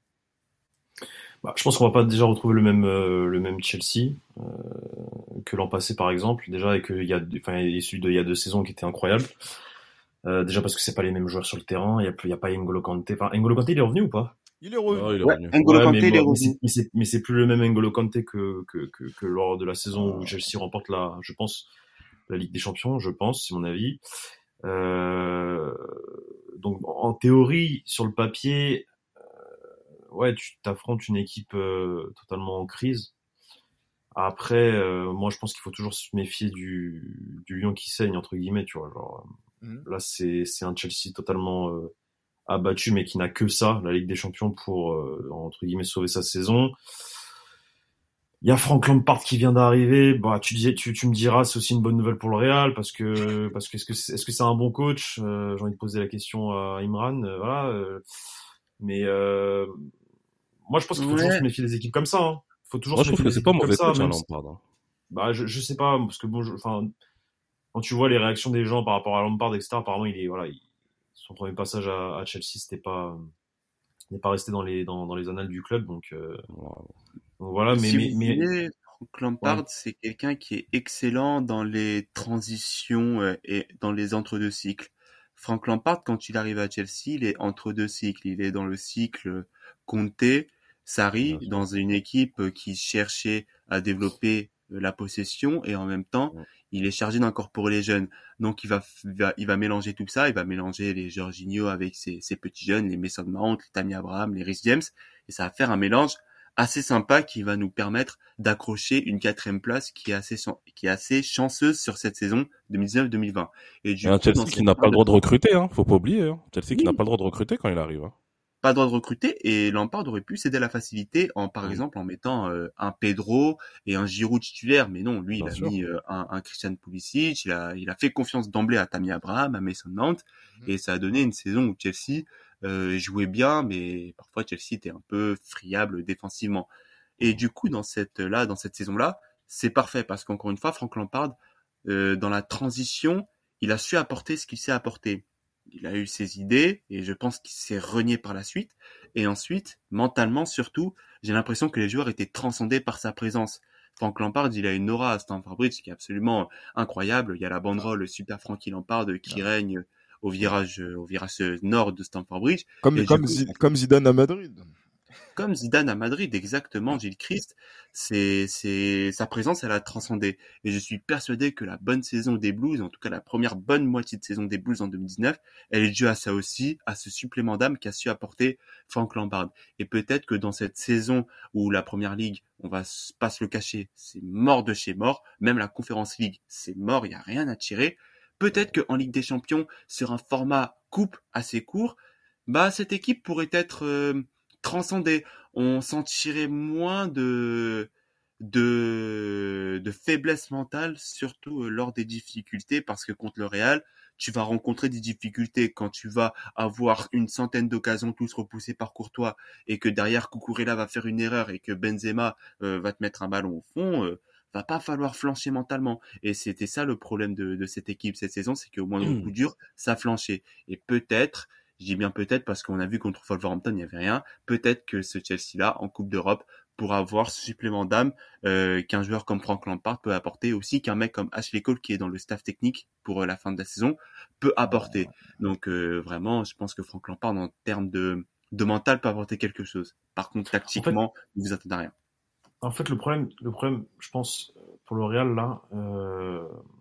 Bah, je pense qu'on va pas déjà retrouver le même euh, le même Chelsea euh, que l'an passé, par exemple. Déjà, et que il y a, enfin, il y a celui de il y a deux saisons qui était incroyable. Euh, déjà parce que c'est pas les mêmes joueurs sur le terrain. Il y a il y a pas N'Golo Kanté. Enfin, N'Golo Kanté, il est revenu ou pas? Il est revenu. Oh, il est Ouais, revenu. N'Golo Ouais, Kanté, mais, il est moi, mais, revenu. c'est, mais, c'est, mais c'est plus le même N'Golo Kanté que, que, que, que lors de la saison où Chelsea remporte la, je pense, la Ligue des Champions, je pense, c'est mon avis. Euh, donc, en théorie, sur le papier, euh, ouais, tu t'affrontes une équipe euh, totalement en crise. Après, euh, moi, je pense qu'il faut toujours se méfier du, du lion qui saigne, entre guillemets, tu vois. Genre, mmh. Là, c'est, c'est un Chelsea totalement euh, abattu, mais qui n'a que ça, la Ligue des Champions, pour, euh, entre guillemets, sauver sa saison. Il y a Frank Lampard qui vient d'arriver. Bah, tu disais, tu, tu me diras, c'est aussi une bonne nouvelle pour le Real, parce que, parce que est-ce que c'est, est-ce que c'est un bon coach? euh, J'ai envie de poser la question à Imran, euh, voilà. Euh, mais euh, moi, je pense qu'il faut ouais. toujours se méfier des équipes comme ça. Hein. Faut toujours moi, se je trouve que c'est pas mauvais coach, hein, Lampard. Hein. Bah, je, je sais pas, parce que bon, enfin, quand tu vois les réactions des gens par rapport à Lampard, et cetera, apparemment, il est, voilà, il, son premier passage à, à Chelsea, c'était pas, n'est pas resté dans les, dans, dans les annales du club, donc, euh, wow. donc voilà, mais, si mais, vous mais, voulez, Frank Lampard, ouais. c'est quelqu'un qui est excellent dans les transitions euh, et dans les entre-deux cycles. Frank Lampard, quand il arrive à Chelsea, il est entre deux cycles. Il est dans le cycle Conte, Sarri, ouais, dans une équipe qui cherchait à développer la possession et en même temps, ouais. il est chargé d'incorporer les jeunes. Donc, il va, il va, il va mélanger tout ça. Il va mélanger les Jorginho avec ses, ses petits jeunes, les Mason Mount, les Tammy Abraham, les Reece James. Et ça va faire un mélange assez sympa qui va nous permettre d'accrocher une quatrième place qui est assez, qui est assez chanceuse sur cette saison deux mille dix-neuf deux mille vingt. Et du et coup, un Chelsea qui n'a pas le droit de recruter, hein. Faut pas oublier, hein. Chelsea oui. qui n'a pas le droit de recruter quand il arrive, hein. Pas le droit de recruter et Lampard aurait pu céder à la facilité en, par mmh. exemple, en mettant euh, un Pedro et un Giroud titulaire. Mais non, lui, Bien il a sûr. mis euh, un, un Christian Pulisic, il a, il a fait confiance d'emblée à Tammy Abraham, à Mason Mount mmh. et ça a donné une saison où Chelsea euh, jouait bien, mais parfois Chelsea était un peu friable défensivement. Et du coup, dans cette là, dans cette saison-là, c'est parfait parce qu'encore une fois, Frank Lampard, euh, dans la transition, il a su apporter ce qu'il sait apporter. Il a eu ses idées et je pense qu'il s'est renié par la suite. Et ensuite, mentalement surtout, j'ai l'impression que les joueurs étaient transcendés par sa présence. Frank Lampard, il a une aura à Stamford Bridge qui est absolument incroyable. Il y a la banderole super Frankie Lampard qui ouais. règne au virage, au virage nord de Stamford Bridge. Comme, comme, coup, Z- comme Zidane à Madrid. Comme Zidane à Madrid, exactement, Gilles Christ, c'est, c'est, sa présence, elle a transcendé. Et je suis persuadé que la bonne saison des Blues, en tout cas la première bonne moitié de saison des Blues en deux mille dix-neuf, elle est due à ça aussi, à ce supplément d'âme qu'a su apporter Frank Lampard. Et peut-être que dans cette saison où la Première Ligue, on va pas se le cacher, c'est mort de chez mort, même la Conference League, c'est mort, il n'y a rien à tirer. Peut-être qu'en Ligue des Champions, sur un format coupe assez court, bah cette équipe pourrait être euh, transcendée. On sentirait moins de de de faiblesse mentale, surtout euh, lors des difficultés, parce que contre le Real, tu vas rencontrer des difficultés quand tu vas avoir une centaine d'occasions tous repoussées par Courtois et que derrière Cucurella va faire une erreur et que Benzema euh, va te mettre un ballon au fond. Euh, va pas falloir flancher mentalement. Et c'était ça le problème de, de cette équipe cette saison, c'est qu'au moindre coup dur, ça flanchait. Et peut-être, je dis bien peut-être parce qu'on a vu contre Wolverhampton, il n'y avait rien, peut-être que ce Chelsea-là, en Coupe d'Europe, pourra avoir ce supplément d'âme euh, qu'un joueur comme Frank Lampard peut apporter, aussi qu'un mec comme Ashley Cole, qui est dans le staff technique pour euh, la fin de la saison, peut apporter. Donc euh, vraiment, je pense que Frank Lampard, en termes de, de mental, peut apporter quelque chose. Par contre, tactiquement, en fait, vous attendez à rien. En fait, le problème, le problème, je pense, pour le Real, là, euh,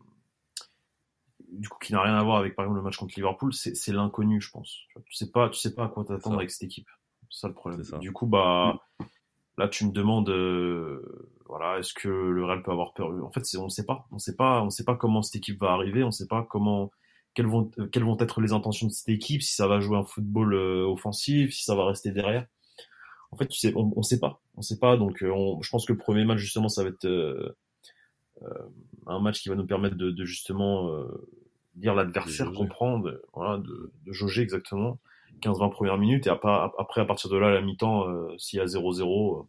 du coup, qui n'a rien à voir avec, par exemple, le match contre Liverpool, c'est, c'est l'inconnu, je pense. Tu vois, tu sais pas, tu sais pas à quoi t'attendre avec cette équipe. C'est ça le problème. Ça. Du coup, bah, là, tu me demandes, euh, voilà, est-ce que le Real peut avoir peur? En fait, c'est, on sait pas. On sait pas, on sait pas comment cette équipe va arriver. On sait pas comment, quelles vont, quelles vont être les intentions de cette équipe, si ça va jouer un football euh, offensif, si ça va rester derrière. En fait, tu sais, on, on sait pas, on sait pas. Donc, on, je pense que le premier match, justement, ça va être euh, euh, un match qui va nous permettre de, de justement euh, lire l'adversaire, comprendre, voilà, de, de jauger exactement quinze vingt premières minutes. Et après, après à partir de là, à la mi-temps, euh, s'il y a zéro zéro,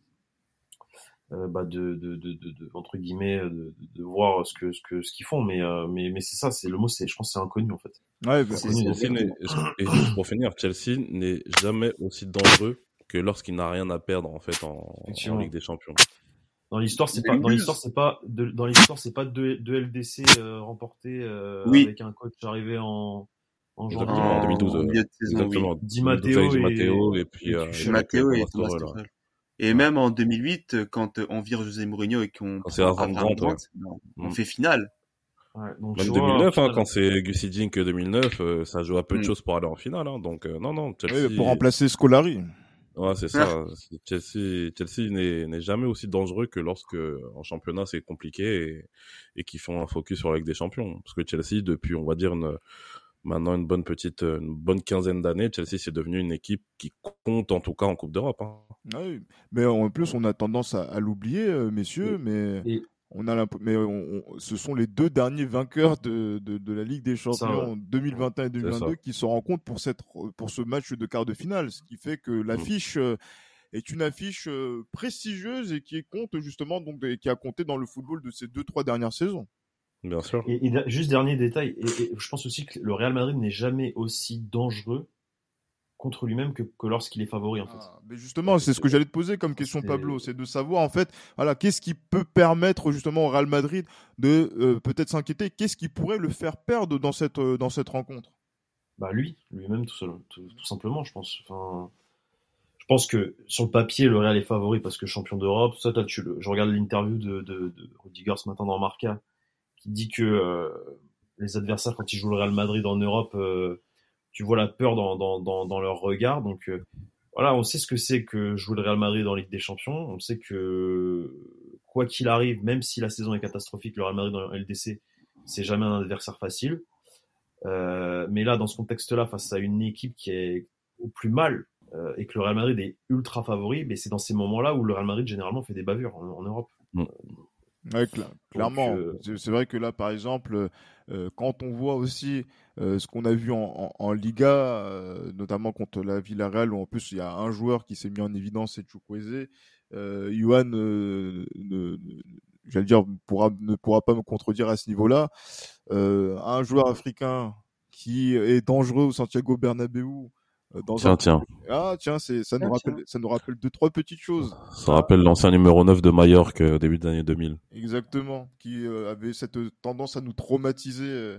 euh, bah de, de, de, de, de, entre guillemets, de, de voir ce que ce que ce qu'ils font. Mais euh, mais mais c'est ça, c'est le mot, c'est, je pense, c'est inconnu en fait. Ouais, bah, c'est, c'est, c'est, et juste pour finir, Chelsea n'est jamais aussi dangereux que lorsqu'il n'a rien à perdre en fait en, en Ligue des Champions. Dans l'histoire, c'est pas dans l'histoire, c'est pas de, dans l'histoire, c'est pas deux de L D C euh, remporté euh, oui. avec un coach arrivé en en janvier en deux mille douze. Euh, exactement. Oui. Di Matteo et, Matteo et puis et, euh, et Matteo et Thomas Tuchel. Et même en deux mille huit, quand on vire José Mourinho et qu'on c'est Abraham Grant, ouais. on fait finale. Ouais, donc même deux mille neuf, hein, quand c'est Gussie Dink deux mille neuf, euh, ça joue à peu de mm. choses pour aller en finale. Hein, donc euh, non, non. Chelsea... Oui, pour remplacer Scolari. Ouais, c'est ça. Ah. Chelsea, Chelsea n'est, n'est jamais aussi dangereux que lorsque en championnat c'est compliqué et, et qu'ils font un focus sur la Ligue des Champions. Parce que Chelsea, depuis, on va dire une, maintenant une bonne petite, une bonne quinzaine d'années, Chelsea c'est devenu une équipe qui compte en tout cas en Coupe d'Europe. Hein. Oui, mais en plus on a tendance à, à l'oublier, euh, messieurs, mais. Et... On a mais on, on, ce sont les deux derniers vainqueurs de, de, de la Ligue des Champions en deux mille vingt et un et deux mille vingt-deux qui se rencontrent pour, cette, pour ce match de quart de finale, ce qui fait que l'affiche mmh. est une affiche prestigieuse et qui compte justement donc qui a compté dans le football de ces deux trois dernières saisons. Bien sûr. Et, et juste dernier détail, et, et je pense aussi que le Real Madrid n'est jamais aussi dangereux contre lui-même que, que lorsqu'il est favori en fait. Ah, mais justement, c'est ce que j'allais te poser comme question, c'est... Pablo, c'est de savoir en fait, voilà, qu'est-ce qui peut permettre justement au Real Madrid de euh, peut-être s'inquiéter, qu'est-ce qui pourrait le faire perdre dans cette euh, dans cette rencontre? Bah lui, lui-même tout seul, tout, tout simplement, je pense. Enfin, je pense que sur le papier, le Real est favori parce que champion d'Europe. Tout ça, toi, tu le... je regarde l'interview de, de, de Rudiger ce matin dans Marca, qui dit que euh, les adversaires quand ils jouent le Real Madrid en Europe. Euh, tu vois la peur dans, dans, dans, dans leur regard. Donc, euh, voilà, on sait ce que c'est que jouer le Real Madrid en Ligue des Champions. On sait que, quoi qu'il arrive, même si la saison est catastrophique, le Real Madrid en L D C, c'est jamais un adversaire facile. Euh, mais là, dans ce contexte-là, face à une équipe qui est au plus mal, euh, et que le Real Madrid est ultra favori, mais c'est dans ces moments-là où le Real Madrid, généralement, fait des bavures en, en Europe. Mm. Ouais, cl- clairement. Donc, euh... c'est, c'est vrai que là, par exemple, euh, quand on voit aussi euh, ce qu'on a vu en, en, en Liga, euh, notamment contre la Villarreal, où en plus il y a un joueur qui s'est mis en évidence, c'est Chukwueze. Euh, Yohan, euh, ne, j'allais dire, pourra, ne pourra pas me contredire à ce niveau-là. Euh, un joueur africain qui est dangereux au Santiago Bernabéu. Dans tiens, un... tiens. Ah, tiens, c'est, ça, nous rappelle, ça nous rappelle deux, trois petites choses. Ça rappelle l'ancien numéro neuf de Mallorca au début des années deux mille. Exactement, qui euh, avait cette tendance à nous traumatiser euh,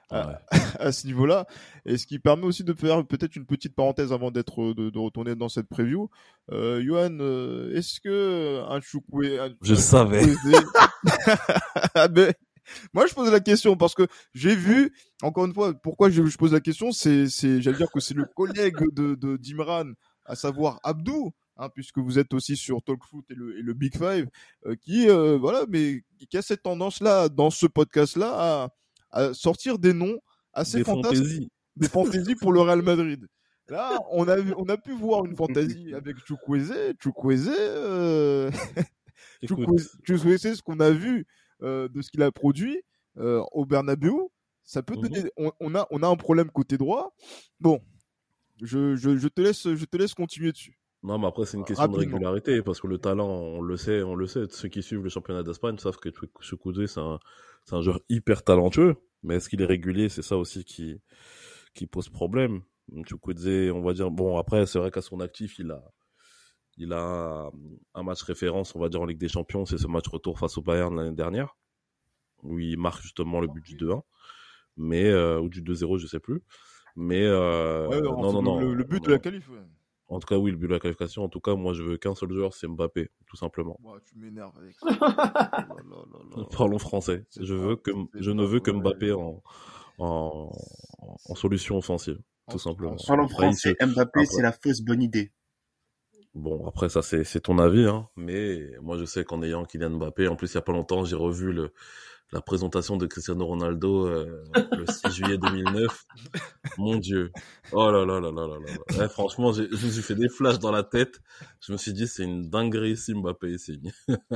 à, ouais. à ce niveau-là. Et ce qui permet aussi de faire peut-être une petite parenthèse avant d'être de, de retourner dans cette preview. Euh, Johan, euh, est-ce que un Chukwueze, un, je un savais. ah ben, moi, je pose la question parce que j'ai vu, encore une fois, pourquoi je, je pose la question, c'est, c'est, j'allais dire que c'est le collègue de, de d'Imran, à savoir Abdou, hein, puisque vous êtes aussi sur Talk Foot et le, et le Big Five, euh, qui, euh, voilà, mais qui a cette tendance-là, dans ce podcast-là, à, à sortir des noms assez des fantastiques, fantaisies. des fantaisies pour le Real Madrid. Là, on a, on a pu voir une fantaisie avec Chukwueze, Chukwueze, euh... Chukwueze, c'est ce qu'on a vu. Euh, de ce qu'il a produit euh, au Bernabeu, ça peut donner. Mm-hmm. On, on a, on a un problème côté droit. Bon, je, je, je te laisse, je te laisse continuer dessus. Non, mais après c'est une question Rapidement. de régularité parce que le talent, on le sait, on le sait. Ceux qui suivent le championnat d'Espagne savent que Chukwueze c'est un, c'est un joueur hyper talentueux, mais est-ce qu'il est régulier? C'est ça aussi qui, qui pose problème. Chukwueze, on va dire. Bon, après c'est vrai qu'à son actif, il a. Il a un match référence, on va dire, en Ligue des Champions. C'est ce match retour face au Bayern l'année dernière, où il marque justement le but du deux un, mais, euh, ou du deux zéro, je sais plus. Mais, euh, ouais, non, non, non. Le, le but non. de la qualif, ouais. En tout cas, oui, le but de la qualification. En tout cas, moi, je veux qu'un seul joueur, c'est Mbappé, tout simplement. Ouais, tu m'énerves avec ça. là, là, là, là. Parlons français. Je, veux que, je ne veux que Mbappé en, en, en solution offensive, tout en, simplement. Parlons français, se... Mbappé, Après... c'est la fausse bonne idée. Bon, après, ça, c'est, c'est ton avis, hein. Mais moi, je sais qu'en ayant Kylian Mbappé, en plus, il n'y a pas longtemps, j'ai revu le, la présentation de Cristiano Ronaldo euh, le six juillet deux mille neuf. Mon Dieu. Oh là là là là là là. Ouais, franchement, j'ai, je me suis fait des flashs dans la tête. Je me suis dit, c'est une dinguerie si Mbappé signe.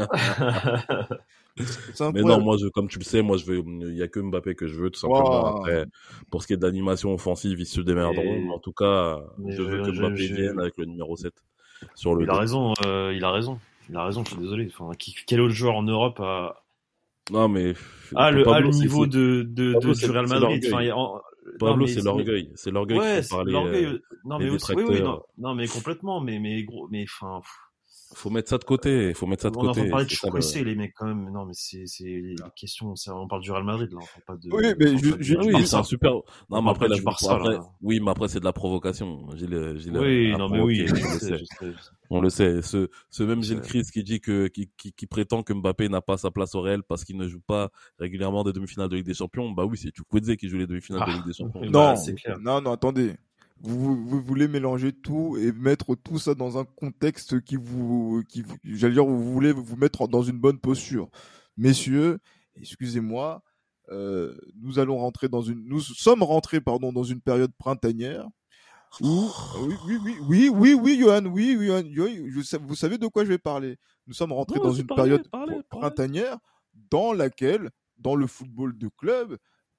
Mais non, moi, je, comme tu le sais, moi, je veux, il y a que Mbappé que je veux, tout simplement. Wow. Après, pour ce qui est d'animation offensive, ils se démerderont. Et... En tout cas, je, je veux que Mbappé je, je... vienne avec le numéro sept. Sur le il a raison, euh, il a raison, il a raison. Je suis désolé. Enfin, qui, quel autre joueur en Europe a non mais ah le, Pablo, a le niveau de de, de du Real Madrid. Enfin, en... Pablo, c'est l'orgueil, c'est l'orgueil. Ouais, qui fait parler, l'orgueil. Euh, non mais aussi, oui, oui, non, non mais complètement, mais mais gros, mais enfin. Faut mettre ça de côté, faut mettre ça de on côté. On entend parler de Chukwueze, le... les mecs quand même. Non mais c'est c'est les questions. C'est, on parle du Real Madrid là, on parle pas de. Oui mais je, je, oui, oui c'est un super. Non mais après, du Barça. Après, oui mais après c'est de la provocation. Gilles, Gilles oui non mais oui. Je sais, je sais. On le sait. Ce, ce même Gilles Chris qui dit que, qui, qui, qui prétend que Mbappé n'a pas sa place au Real parce qu'il ne joue pas régulièrement des demi-finales de Ligue des Champions. Bah oui, c'est Chukwueze qui joue les demi-finales ah, de Ligue des Champions. Non, bah, c'est clair. non, non, attendez. Vous, vous voulez mélanger tout et mettre tout ça dans un contexte qui vous, qui, j'allais dire, vous voulez vous mettre dans une bonne posture. Messieurs, excusez-moi, euh, nous allons rentrer dans une, nous sommes rentrés, pardon, dans une période printanière. Où, oui, oui, oui, oui, oui, oui, Johan, oui, oui, Johan, je, vous savez de quoi je vais parler. Nous sommes rentrés non, dans une parler, période parler, printanière parler. dans laquelle, dans le football de club,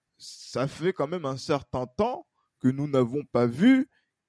ça fait quand même un certain temps que nous n'avons pas vu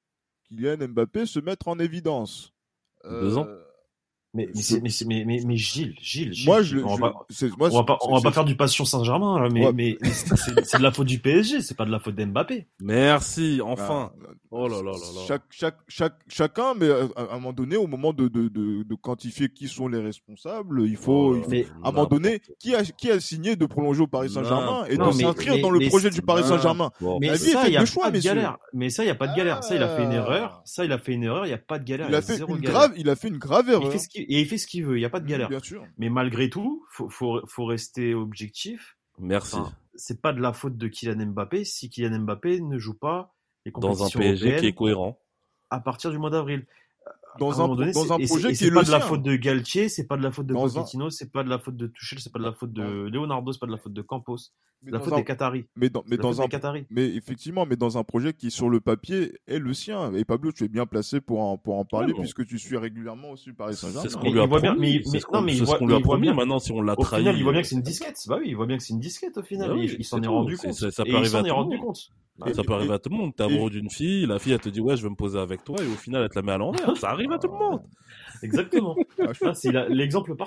Kylian Mbappé se mettre en évidence. Deux ans. Euh, Mais, mais, c'est, mais, c'est, mais, mais, mais Gilles, Gilles, Gilles, moi, je, on va je, pas, c'est, moi, on va pas, on va pas faire du passion Saint-Germain, là, mais, ouais. mais, mais c'est, c'est de la faute du P S G, c'est pas de la faute d'Mbappé. Merci, enfin. Bah, oh là là là là. Chaque, chaque, chaque, chacun, mais à, à un moment donné, au moment de, de, de, de quantifier qui sont les responsables, il faut, oh, il faut mais, à un moment donné, qui a, qui a signé de prolonger au Paris Saint-Germain non, et non, de mais, s'inscrire mais, dans le mais, projet du Paris non, Saint-Germain. Bon. Mais ça, il y a pas de galère. Mais ça, il y a pas de galère. Ça, il a fait une erreur. Ça, il a fait une erreur. Il y a pas de galère. Il a fait une grave, il a fait une grave erreur. Et il fait ce qu'il veut. Il y a pas de galère. Bien sûr. Mais malgré tout, faut, faut, faut rester objectif. Merci. Enfin, c'est pas de la faute de Kylian Mbappé si Kylian Mbappé ne joue pas les compétitions dans un P S G qui est cohérent à partir du mois d'avril. Dans un, un donné, dans un projet et qui est le C'est pas de la sien. faute de Galtier, c'est pas de la faute de dans Pochettino, un... c'est pas de la faute de Tuchel, c'est pas de la faute de ouais. Leonardo, c'est pas de la faute de Campos, c'est de la faute un... des Qataris. Mais dans, mais dans un, Qataris. mais effectivement, mais dans un projet qui sur le papier est le sien. Et Pablo, tu es bien placé pour en, pour en parler ouais, bon. puisque tu suis régulièrement aussi Paris Saint-Germain. C'est ce qu'on lui a promis. Mais, mais, non, mais il voit, il voit bien. Maintenant, si on l'a trahi. Au final, il voit bien que c'est une disquette. Bah oui, il voit bien que c'est une disquette au final. Bah oui, il, il s'en est rendu compte. Ça, ça peut arriver il s'en est à rendu compte. Ah, ça peut arriver à tout le monde. T'es amoureux d'une fille, la fille elle te dit ouais je veux me poser avec toi et au final elle te la met à l'envers. Ça arrive à tout le monde. Exactement. Ah, c'est la, l'exemple parfait.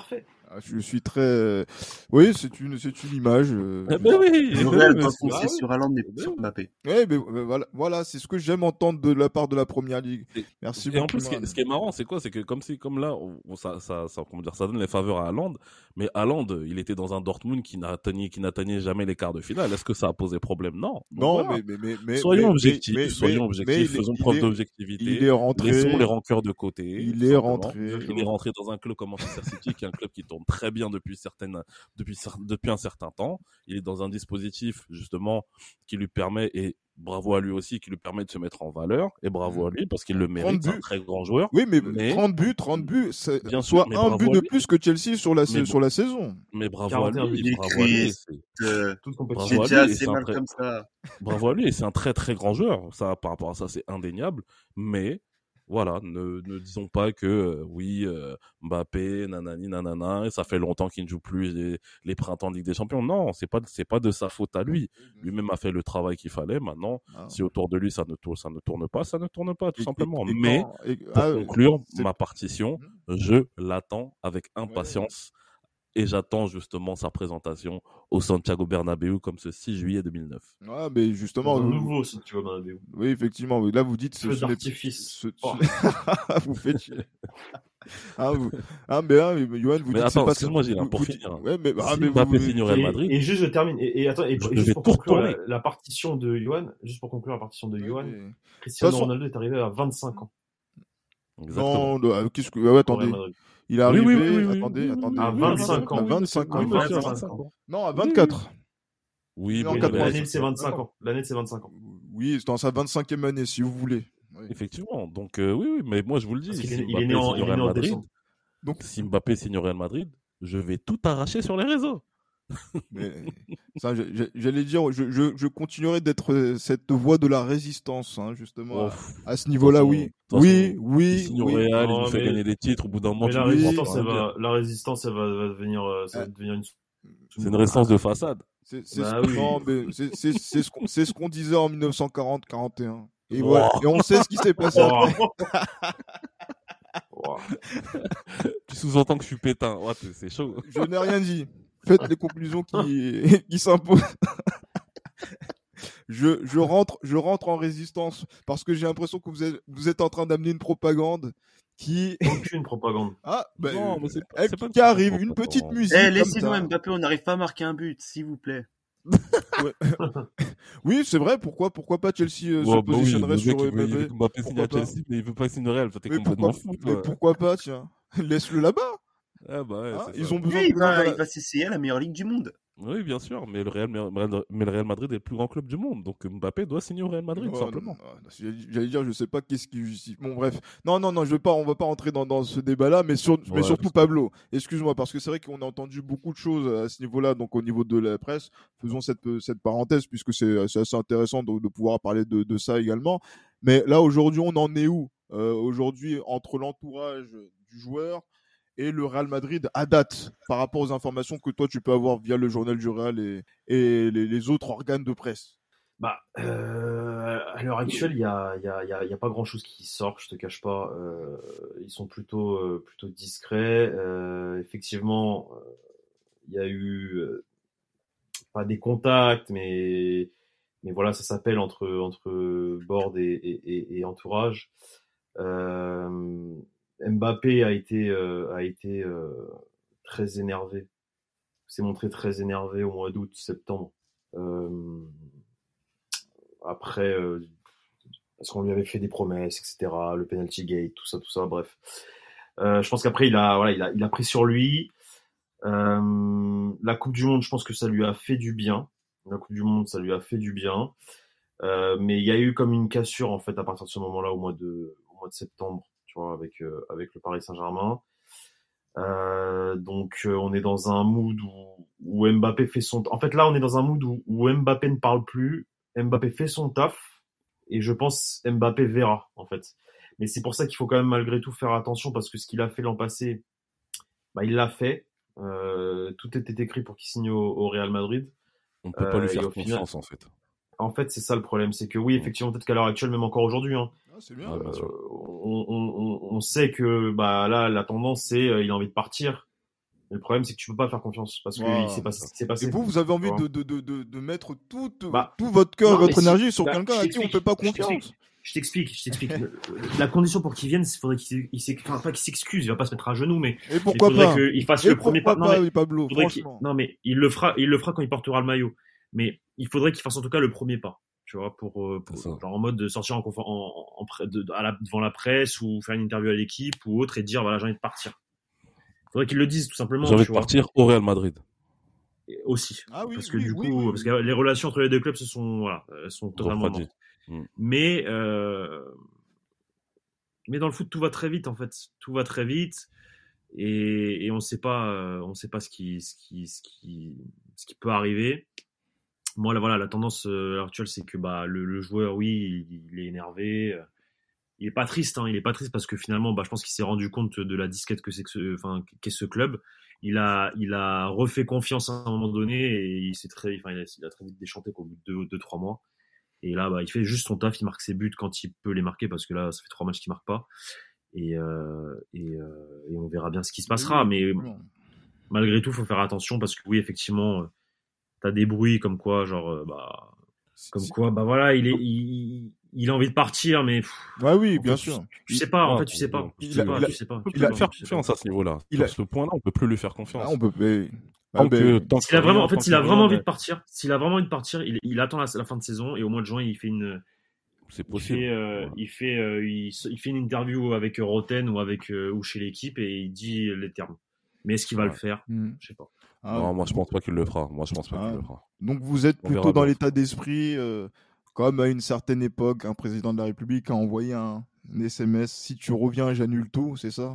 Ah, je suis très. Oui, c'est une, c'est une image. Euh... Eh ben oui, Le Real mais doit c'est- foncer ah sur Haaland mais oui. pas sur Mbappé. Ouais, mais euh, voilà, voilà, c'est ce que j'aime entendre de la part de la Première Ligue. Et- Merci Et beaucoup. en plus, ce qui est, Noam. ce qui est marrant, c'est quoi? C'est que comme c'est comme là, on- on- ça, ça, ça, comment dire, ça donne les faveurs à Haaland, mais Haaland, il était dans un Dortmund qui n'atteignait, qui n'atteignait jamais les quarts de finale. Est-ce que ça a posé problème? Non. Donc Non, voilà. mais, mais, mais, mais, Soyons mais- objectifs, mais- soyons mais- objectifs, mais il est- faisons il preuve est- d'objectivité. Il est rentré. Laissons les rancœurs de côté. Il tout est simplement. rentré. Il est rentré dans un club comme Manchester City, qui est un club qui tourne très bien depuis certaines, depuis, cer- depuis un certain temps. Il est dans un dispositif, justement, qui lui permet, et bravo à lui aussi, qui lui permet de se mettre en valeur, et bravo à lui, parce qu'il le mérite, c'est un buts. très grand joueur. Oui, mais, Mais- trente buts, trente buts, c'est Bien sûr, soit mais un bravo but à de lui. plus que Chelsea sur la, sa- Mais- sur la saison. Mais bravo à quarante et un lui, buts. bravo à lui. Christ. c'est- Euh, Toute Bravo compétition. J'ai à déjà lui, et assez c'est un mal très- comme ça. Bravo à lui, et c'est un très très grand joueur. Ça, par rapport à ça, c'est indéniable. Mais voilà, ne, ne disons pas que euh, oui, euh, Mbappé, nanani, nanana, et ça fait longtemps qu'il ne joue plus les, les printemps de Ligue des Champions. Non, c'est pas c'est pas de sa faute à lui. Lui-même a fait le travail qu'il fallait. Maintenant, Ah. si autour de lui ça ne tourne, ça ne tourne pas, ça ne tourne pas tout Et- simplement. et- et Mais quand- et- pour ah, conclure c'est- ma partition, je l'attends avec Ouais. impatience. Et j'attends justement sa présentation au Santiago Bernabéu comme ce six juillet deux mille neuf. Ah, mais justement, Un vous- nouveau, si tu veux, Bernabéu. oui, effectivement, oui, là vous dites Feu ce n'est- d'artifice. ce- ce- Oh. vous faites chier. Ah, vous... ah, mais là, mais, Johan, vous Mais dites attends, c'est pas excuse-moi, Gilles, vous- pour vous finir. dites- Ouais, mais, ah, Si mais Mbappé vous- signe au Real Et, Madrid, et juste, je termine. Et, et attends, et, Je et vais juste pour tout conclure la, retourner. la partition de Johan, juste pour conclure la partition de Ouais, Johan, mais- Cristiano façon- Ronaldo est arrivé à vingt-cinq ans exactement. Non, le- ah, qu'est-ce que. ah ouais, au attendez. Real Madrid. Il est Oui, arrivé. oui, oui, oui, attendez, oui, oui, attendez. oui, À oui, vingt-cinq oui, À ans. oui, vingt-cinq oui, ans. monsieur, à vingt-cinq vingt-cinq ans. ans. Non, à Oui, vingt-quatre. Oui, Mais en bon, quatre-vingt-dix. ouais, L'année de ses vingt-cinq ans. L'année de ses vingt-cinq ans. Oui, c'est dans sa vingt-cinquième année, si vous voulez. Oui. effectivement. Donc euh, oui, oui, mais moi je vous le dis, Parce qu'il si est, il Mbappé est né en, signe il au est Real né en Madrid, décembre. Donc, si Mbappé signe au Real Madrid, je vais tout arracher sur les réseaux. mais, ça, je- je- j'allais dire, je, je, je continuerai d'être euh, cette voix de la résistance, hein, justement, Oh, à, pff, à ce niveau-là, de toute oui. façon- de toute Oui, façon, il oui, signe au oui. Real, il Non, nous fait mais- gagner des titres, au bout d'un moment, Mais tu la lui comprends résistance, rien elle dire. va, la résistance, elle va, va devenir, euh, ça va Euh, devenir une. C'est une résistance de façade. C'est c'est Bah ce, oui. non, mais c'est- c'est- c'est ce qu'on c'est ce qu'on disait en mille neuf cent quarante quarante et un. Et, Wow. voilà. Et on sait ce qui s'est passé après. Wow. Wow. Tu sous-entends que je suis pétain. Ouais, c'est- c'est chaud. Je n'ai rien dit. Faites les conclusions qui, qui s'imposent. je, je, rentre, je rentre en résistance parce que j'ai l'impression que vous êtes, vous êtes en train d'amener une propagande qui. Aucune propagande. Ah, ben, Non, mais c'est pas- eh, c'est pas une qui arrive, propagande. une petite Attends. musique. Eh, comme laissez-nous ça. Mbappé, on n'arrive pas à marquer un but, s'il vous plaît. Oui, c'est vrai, pourquoi, pourquoi pas Chelsea euh, Ouais, se bah oui, positionnerait le sur mec, il veut- il veut Mbappé que Mbappé signe Pourquoi à pas Chelsea, mais il veut pas signer au Real. T'es mais complètement pourquoi, fou, mais toi. pourquoi pas, tiens. Laisse-le là-bas. Ah bah ouais, Hein, c'est ils ça. ont besoin Oui, de il va, besoin il va s'essayer à la meilleure ligue du monde. Oui, bien sûr, mais le Real, mais le Real Madrid est le plus grand club du monde, donc Mbappé doit signer au Real Madrid, tout Oh, simplement. non, non, j'allais j'allais dire, je sais pas qu'est-ce qui justifie. Bon, bref. Non, non, non, je vais pas, on va pas rentrer dans, dans ce débat-là, mais, sur, mais Ouais, surtout parce que- Pablo. Excuse-moi, parce que c'est vrai qu'on a entendu beaucoup de choses à ce niveau-là, donc au niveau de la presse. Faisons cette, cette parenthèse, puisque c'est c'est assez intéressant de, de pouvoir parler de, de ça également. Mais là, aujourd'hui, on en est où euh, Aujourd'hui, entre l'entourage du joueur et le Real Madrid à date, par rapport aux informations que toi tu peux avoir via le journal du Real et, et les, les autres organes de presse. Bah, euh, à l'heure actuelle, il y a, il y a, il y a, il y a pas grand chose qui sort, je te cache pas. Euh, ils sont plutôt, euh, plutôt discrets. Euh, effectivement, euh, il y a eu euh, pas des contacts, mais, mais voilà, ça s'appelle entre, entre board et, et, et, et entourage. Euh, Mbappé a été, euh, a été euh, très énervé. S'est montré très énervé au mois d'août, septembre. Euh, après, euh, parce qu'on lui avait fait des promesses, et cetera. Le penalty gate, tout ça, tout ça. Bref, euh, je pense qu'après il a, voilà, il a, il a pris sur lui. Euh, la Coupe du Monde, je pense que ça lui a fait du bien. La Coupe du Monde, ça lui a fait du bien. Euh, mais il y a eu comme une cassure en fait à partir de ce moment-là, au mois de, au mois de septembre. Tu vois, avec, euh, avec le Paris Saint-Germain. Euh, donc, euh, on est dans un mood où, où Mbappé fait son... En fait, là, on est dans un mood où, où Mbappé ne parle plus. Mbappé fait son taf. Et je pense Mbappé verra, en fait. Mais c'est pour ça qu'il faut quand même malgré tout faire attention parce que ce qu'il a fait l'an passé, bah, il l'a fait. Euh, tout était écrit pour qu'il signe au, au Real Madrid. On peut pas Euh, lui et faire au final- confiance, en fait. En fait, c'est ça le problème. C'est que oui, effectivement, peut-être qu'à l'heure actuelle, même encore aujourd'hui, hein, Ah, c'est bien. Ouais, bien Euh, sûr. on, on, on- on sait que bah là la tendance c'est euh, il a envie de partir Mais le problème, c'est que tu peux pas faire confiance parce que Wow. il s'est passé, il s'est passé. Et vous, vous avez envie tu vois. de, de, de, de, de mettre tout, Bah, tout votre cœur et non, mais votre si- énergie sur bah, quelqu'un je à qui on t'explique, fait pas je t'explique. confiance. Je t'explique, je t'explique. La condition pour qu'il vienne, il faudrait qu'il, il s'ex- enfin, pas qu'il s'excuse, il va pas se mettre à genoux, mais Et il pourquoi faudrait pas qu'il fasse Et le premier pas. pourquoi Non, pas, mais Pablo, il faudrait qu'il- franchement. non, mais il le fera, il le fera quand il portera le maillot. Mais il faudrait qu'il fasse en tout cas le premier pas, tu vois, pour, euh, pour C'est ça. genre en mode de sortir en, conf- en, en, pré- de, à la, devant la presse ou faire une interview à l'équipe ou autre et dire voilà, j'ai envie de partir. Il faudrait qu'il le dise tout simplement, J'ai envie tu de vois. partir au Real Madrid. Et aussi. Ah oui, parce que oui, du oui, coup, oui, parce oui. que les relations entre les deux clubs se sont, voilà, elles sont totalement Refroidi. mortes. Mm. Mais, euh, mais dans le foot, tout va très vite en fait. Tout va très vite et, et on sait pas, euh, on sait pas ce qui, ce qui, ce qui, ce qui peut arriver. Moi, là, voilà, la tendance euh, actuelle, c'est que bah le, le joueur, oui, il, il est énervé. euh, Il est pas triste, hein. Il est pas triste parce que finalement, bah, je pense qu'il s'est rendu compte de la disquette que c'est que ce, enfin, qu'est ce club. Il a, il a refait confiance à un moment donné et il s'est très, enfin, il a, il a très vite déchanté qu'au bout de deux, deux, trois mois. Et là, bah, il fait juste son taf, il marque ses buts quand il peut les marquer parce que là, ça fait trois matchs qu'il marque pas. Et, euh, et, euh, et on verra bien ce qui se passera. Oui, Mais exactement. malgré tout, faut faire attention parce que oui, effectivement, euh, t'as des bruits comme quoi, genre, euh, bah, comme Si- quoi, bah voilà, il est, il, il a envie de partir, mais pff, Ah oui, en bien fait, sûr. Tu, tu sais pas, en Non, fait, tu sais pas, il tu sais a- pas, il a- tu sais pas, On peut tu plus sais lui pas, faire tu sais pas. confiance à ce niveau-là. Il Sur a- ce point-là, on peut plus lui faire confiance. Ah, on peut. mais- ah, Tant ben, que, tant S'il a que vraiment, rien- en fait, tant s'il que a rien vraiment envie n'est- de partir, s'il a vraiment envie de partir, il, il attend la, la fin de saison et au mois de juin, il fait une, c'est il possible. fait, euh, Ouais. il fait, euh, il, se- il fait une interview avec euh, Roten ou avec euh, ou chez l'équipe et il dit les termes. Mais est-ce qu'il va Ouais. le faire? Hmm. Je sais pas. Ah, Non, moi je pense pas qu'il le fera. Moi je pense pas Ah. qu'il le fera. donc vous êtes On plutôt verra dans bien. l'état d'esprit, euh, comme à une certaine époque, un président de la République a envoyé un, un S M S, si tu reviens, j'annule tout, c'est ça?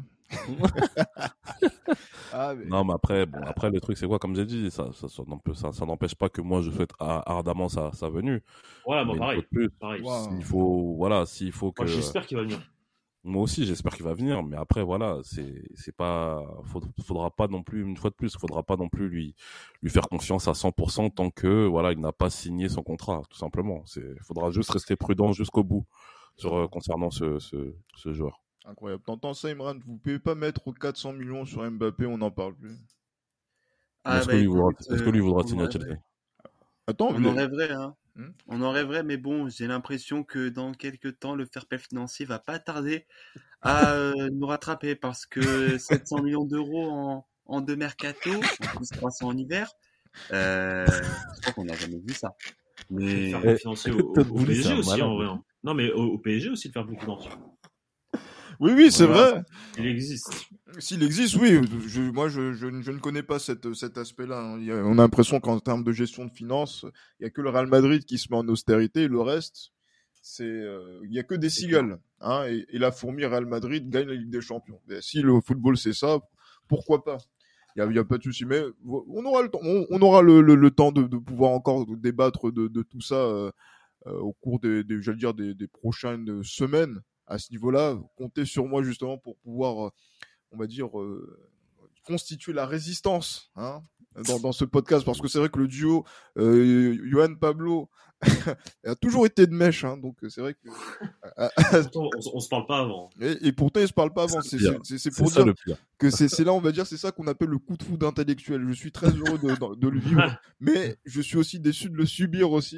Ah, mais- Non, mais après, bon, après le truc c'est quoi, comme j'ai dit, ça, ça, ça, n'empêche- ça, ça n'empêche pas que moi je souhaite a- ardemment sa, sa venue. Voilà, moi Mais une pareil. fois de plus, pareil. Wow. s'il faut, voilà, s'il faut que. Moi, j'espère qu'il va venir. Moi aussi, j'espère qu'il va venir, mais après, voilà, c'est, c'est pas, faudra, faudra pas non plus, une fois de plus, faudra pas non plus lui, lui faire confiance à cent pour cent tant que, voilà, il n'a pas signé son contrat, tout simplement. C'est, faudra juste rester prudent jusqu'au bout sur, euh, concernant ce, ce, ce joueur. Incroyable. T'entends ça, Imran? Vous pouvez pas mettre quatre cents millions sur Mbappé, on n'en parle plus. Ah, est-ce, bah, que lui écoute, voudra, est-ce que lui euh, voudra on signer à en Chelsea? rêverait. Attends, On mais- en rêverait, hein. Hmm. On en rêverait, mais bon, j'ai l'impression que dans quelques temps, le fair play financier va pas tarder à euh, nous rattraper parce que sept cents millions d'euros en, en deux mercato, en plus trois cents en hiver, euh, je crois qu'on n'a jamais vu ça. Mais Faire Eh, plus financier au, au- Todd au Boehly, P S G c'est un aussi, malade. en vrai. hein. Non, mais au, au P S G aussi, le faire plus financier. Oui, oui, c'est Voilà. vrai. Il existe. S'il existe, oui. Je, moi, je, je, je ne connais pas cette, cet aspect-là. hein. Il y a- on a l'impression qu'en termes de gestion de finances, il y a que le Real Madrid qui se met en austérité. Et le reste, c'est, euh, il y a que des C'est cigales. Hein, et, et la fourmi Real Madrid gagne la Ligue des Champions. Et si le football c'est ça, pourquoi pas? Il y a, il y a pas de souci. Mais on aura le temps. On, on aura le, le, le temps de, de pouvoir encore débattre de, de tout ça euh, euh, au cours des, des, j'allais dire des, des prochaines semaines. À ce niveau-là, comptez sur moi justement pour pouvoir, euh, on va dire, euh, constituer la résistance hein, dans, dans ce podcast, parce que c'est vrai que le duo euh, Johan Pablo a toujours été de mèche, hein, donc c'est vrai que Pourtant, on, on se parle pas avant. et, et pourtant ils se parlent pas avant. C'est C'est, le pire. c'est, c'est C'est pour ça dire le pire. que c'est, c'est là, on va dire, c'est ça qu'on appelle le coup de foudre intellectuel. Je suis très heureux de, de, de le vivre, mais je suis aussi déçu de le subir aussi.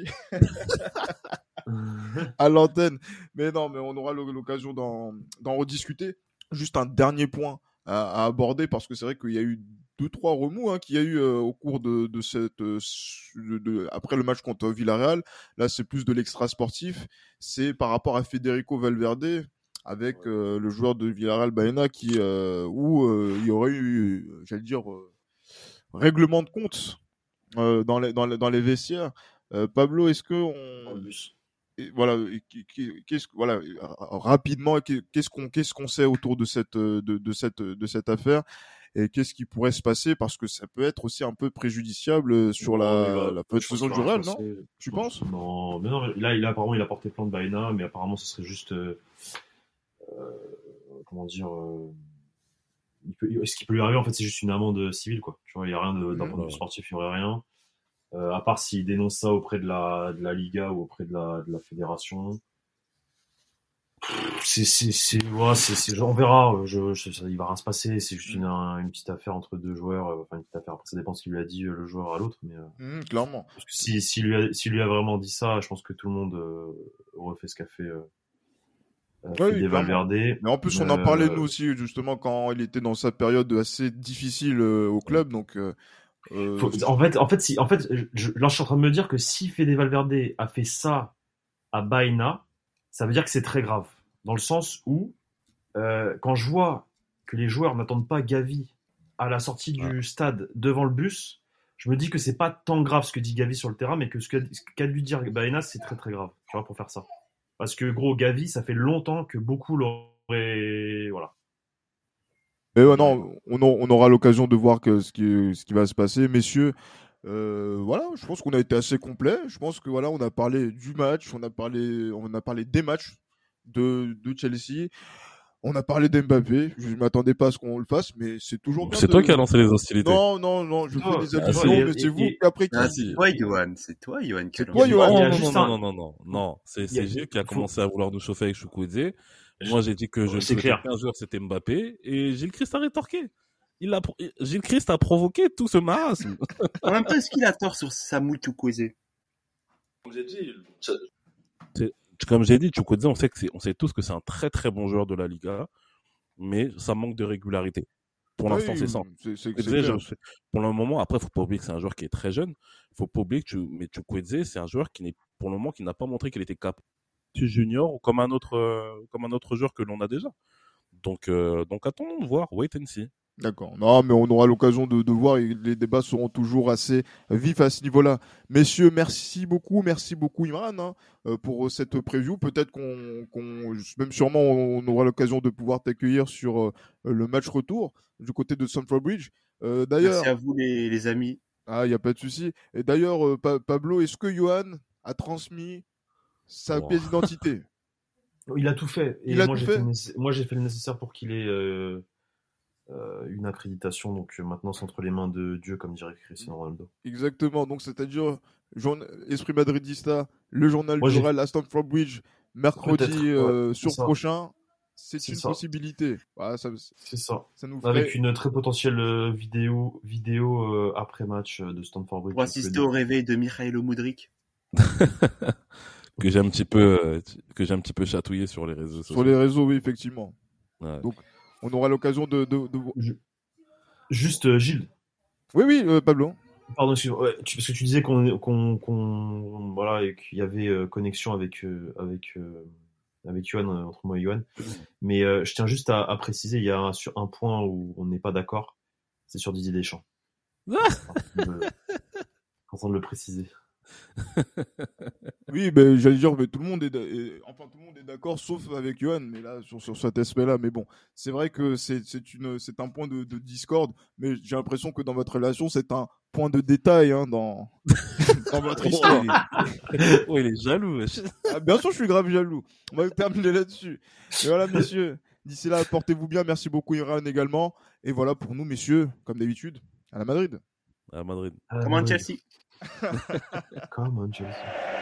À l'antenne. Mais non, mais on aura l'occasion d'en, d'en rediscuter. Juste un dernier point à, à aborder, parce que c'est vrai qu'il y a eu deux, trois remous hein, qu'il y a eu euh, au cours de, de cette... Euh, de, de, après le match contre Villarreal, là c'est plus de l'extra sportif, c'est par rapport à Federico Valverde, avec euh, le joueur de Villarreal, Baena, qui, euh, où euh, il y aurait eu, j'allais dire, euh, règlement de compte euh, dans, les, dans, les, dans les vestiaires. Euh, Pablo, est-ce que on... Et voilà, qu'est-ce voilà rapidement qu'est-ce qu'on qu'est-ce qu'on sait autour de cette de, de cette de cette affaire et qu'est-ce qui pourrait se passer, parce que ça peut être aussi un peu préjudiciable sur la la fin de saison du Real, non? Tu penses? Non, mais non, là il a apparemment il a porté plainte Baena, mais apparemment ce serait juste euh, euh, comment dire euh, il peut, ce qui peut lui arriver en fait c'est juste une amende civile quoi. Tu vois, il y a rien de, d'un Mmh. point de vue sportif, il y aurait rien. Euh, à part s'il dénonce ça auprès de la, de la Liga ou auprès de la, de la fédération. C'est, c'est, c'est, ouais, c'est, c'est, on verra. Je, je, ça, il va rien se passer. C'est juste une, une petite affaire entre deux joueurs. Enfin, une petite affaire. Après, ça dépend ce qu'il lui a dit le joueur à l'autre. Mais mmh, clairement. Parce que si, si lui a, si lui a vraiment dit ça, je pense que tout le monde euh, aurait fait ce qu'a fait. Euh, ouais, oui, Valverde. Mais en plus, on en parlait nous aussi justement quand il était dans sa période assez difficile euh, au club. Donc, euh, euh, Faut, en fait, en fait, si, en fait, je, là, je suis en train de me dire que si Fede Valverde a fait ça à Baena, ça veut dire que c'est très grave. Dans le sens où, euh, quand je vois que les joueurs n'attendent pas Gavi à la sortie du ouais. stade devant le bus, je me dis que c'est pas tant grave ce que dit Gavi sur le terrain, mais que ce qu'a, ce qu'a dû dire Baena, c'est très très grave. Tu vois, pour faire ça. Parce que gros, Gavi, ça fait longtemps que beaucoup l'auraient, voilà. Mais ouais, non, on, on aura l'occasion de voir que ce qui, ce qui va se passer, messieurs. Euh, voilà, je pense qu'on a été assez complet. Je pense que voilà, on a parlé du match, on a parlé, on a parlé des matchs de, de Chelsea, on a parlé d'Mbappé. Je ne m'attendais pas à ce qu'on le fasse, mais c'est toujours. C'est de... toi qui as lancé les hostilités. Non, non, non, je non, fais des allusions, mais c'est vous qui après qui. Ah, c'est toi, Johan. C'est toi, Johan. C'est toi, Johan. Non, non, non, non, non, non, non. C'est, c'est Gilles qui a commencé à vouloir nous chauffer avec Chukwueze. Moi, j'ai dit que je ne souhaitais qu'un joueur, c'était Mbappé, et Gilles Christ a rétorqué. Il a, Gilles Christ a provoqué tout ce marasme. En même temps, est-ce qu'il a tort sur Samu Chukwueze? Comme j'ai dit, c'est, comme j'ai dit, Chukwueze, on sait que c'est, on sait tous que c'est un très très bon joueur de la Liga, mais ça manque de régularité. Pour l'instant, oui, c'est ça. C'est, c'est, c'est je, pour le moment, après, faut pas oublier que c'est un joueur qui est très jeune. Faut pas oublier que tu, mais Chukwueze, c'est un joueur qui n'est, pour le moment, qui n'a pas montré qu'il était capable junior ou comme un autre, euh, comme un autre joueur que l'on a déjà. Donc, euh, donc attendons de voir, wait and see. D'accord. Non, mais on aura l'occasion de, de voir et les débats seront toujours assez vifs à ce niveau-là. Messieurs, merci beaucoup, merci beaucoup Imran hein, pour cette preview. Peut-être qu'on, qu'on, même sûrement, on aura l'occasion de pouvoir t'accueillir sur euh, le match retour du côté de Stamford Bridge. Euh, d'ailleurs. Merci à vous les, les amis. Ah, il y a pas de souci. Et d'ailleurs, euh, pa- Pablo, est-ce que Johan a transmis sa wow. pièce d'identité? Il a tout fait. Et il a moi, tout j'ai fait. fait nécess... Moi, j'ai fait le nécessaire pour qu'il ait euh, euh, une accréditation. Donc euh, maintenant, c'est entre les mains de Dieu, comme dirait Cristiano Ronaldo. Exactement. Donc c'est-à-dire journ... Esprit Madridista, le journal moi, du Real à Stamford Bridge, mercredi euh, ouais, sur ça. prochain. C'est, c'est une ça. possibilité. Ah, ça, c'est ça. ça nous ferait... Avec une très potentielle vidéo, vidéo euh, après-match de Stamford Bridge. Pour assister au réveil de Mikhailo Mudryk. que j'ai un petit peu euh, que j'ai un petit peu chatouillé sur les réseaux sociaux. Sur les réseaux, oui, effectivement. Ouais. Donc, on aura l'occasion de. de, de... Je... Juste, euh, Gilles. Oui, oui, euh, Pablo. Pardon, excuse-moi. Ouais, tu, parce que tu disais qu'on, qu'on, qu'on voilà, et qu'il y avait euh, connexion avec euh, avec euh, avec Yohan euh, entre moi et Yohan. Mais euh, je tiens juste à, à préciser, il y a un, sur un point où on n'est pas d'accord, c'est sur Didier Deschamps. Content de le préciser. Oui, ben j'allais dire, mais tout le monde est, est, enfin tout le monde est d'accord, sauf avec Johan, mais là sur, sur cet aspect-là. Mais bon, c'est vrai que c'est c'est une c'est un point de, de discorde, mais j'ai l'impression que dans votre relation, c'est un point de détail hein, dans dans votre histoire. Oh, il est jaloux. Ah, bien sûr, je suis grave jaloux. On va terminer là-dessus. Et voilà, messieurs. D'ici là, portez-vous bien. Merci beaucoup, Iran également. Et voilà pour nous, messieurs, comme d'habitude, à la Madrid. À Madrid. Come on, Chelsea. Come on, Chelsea.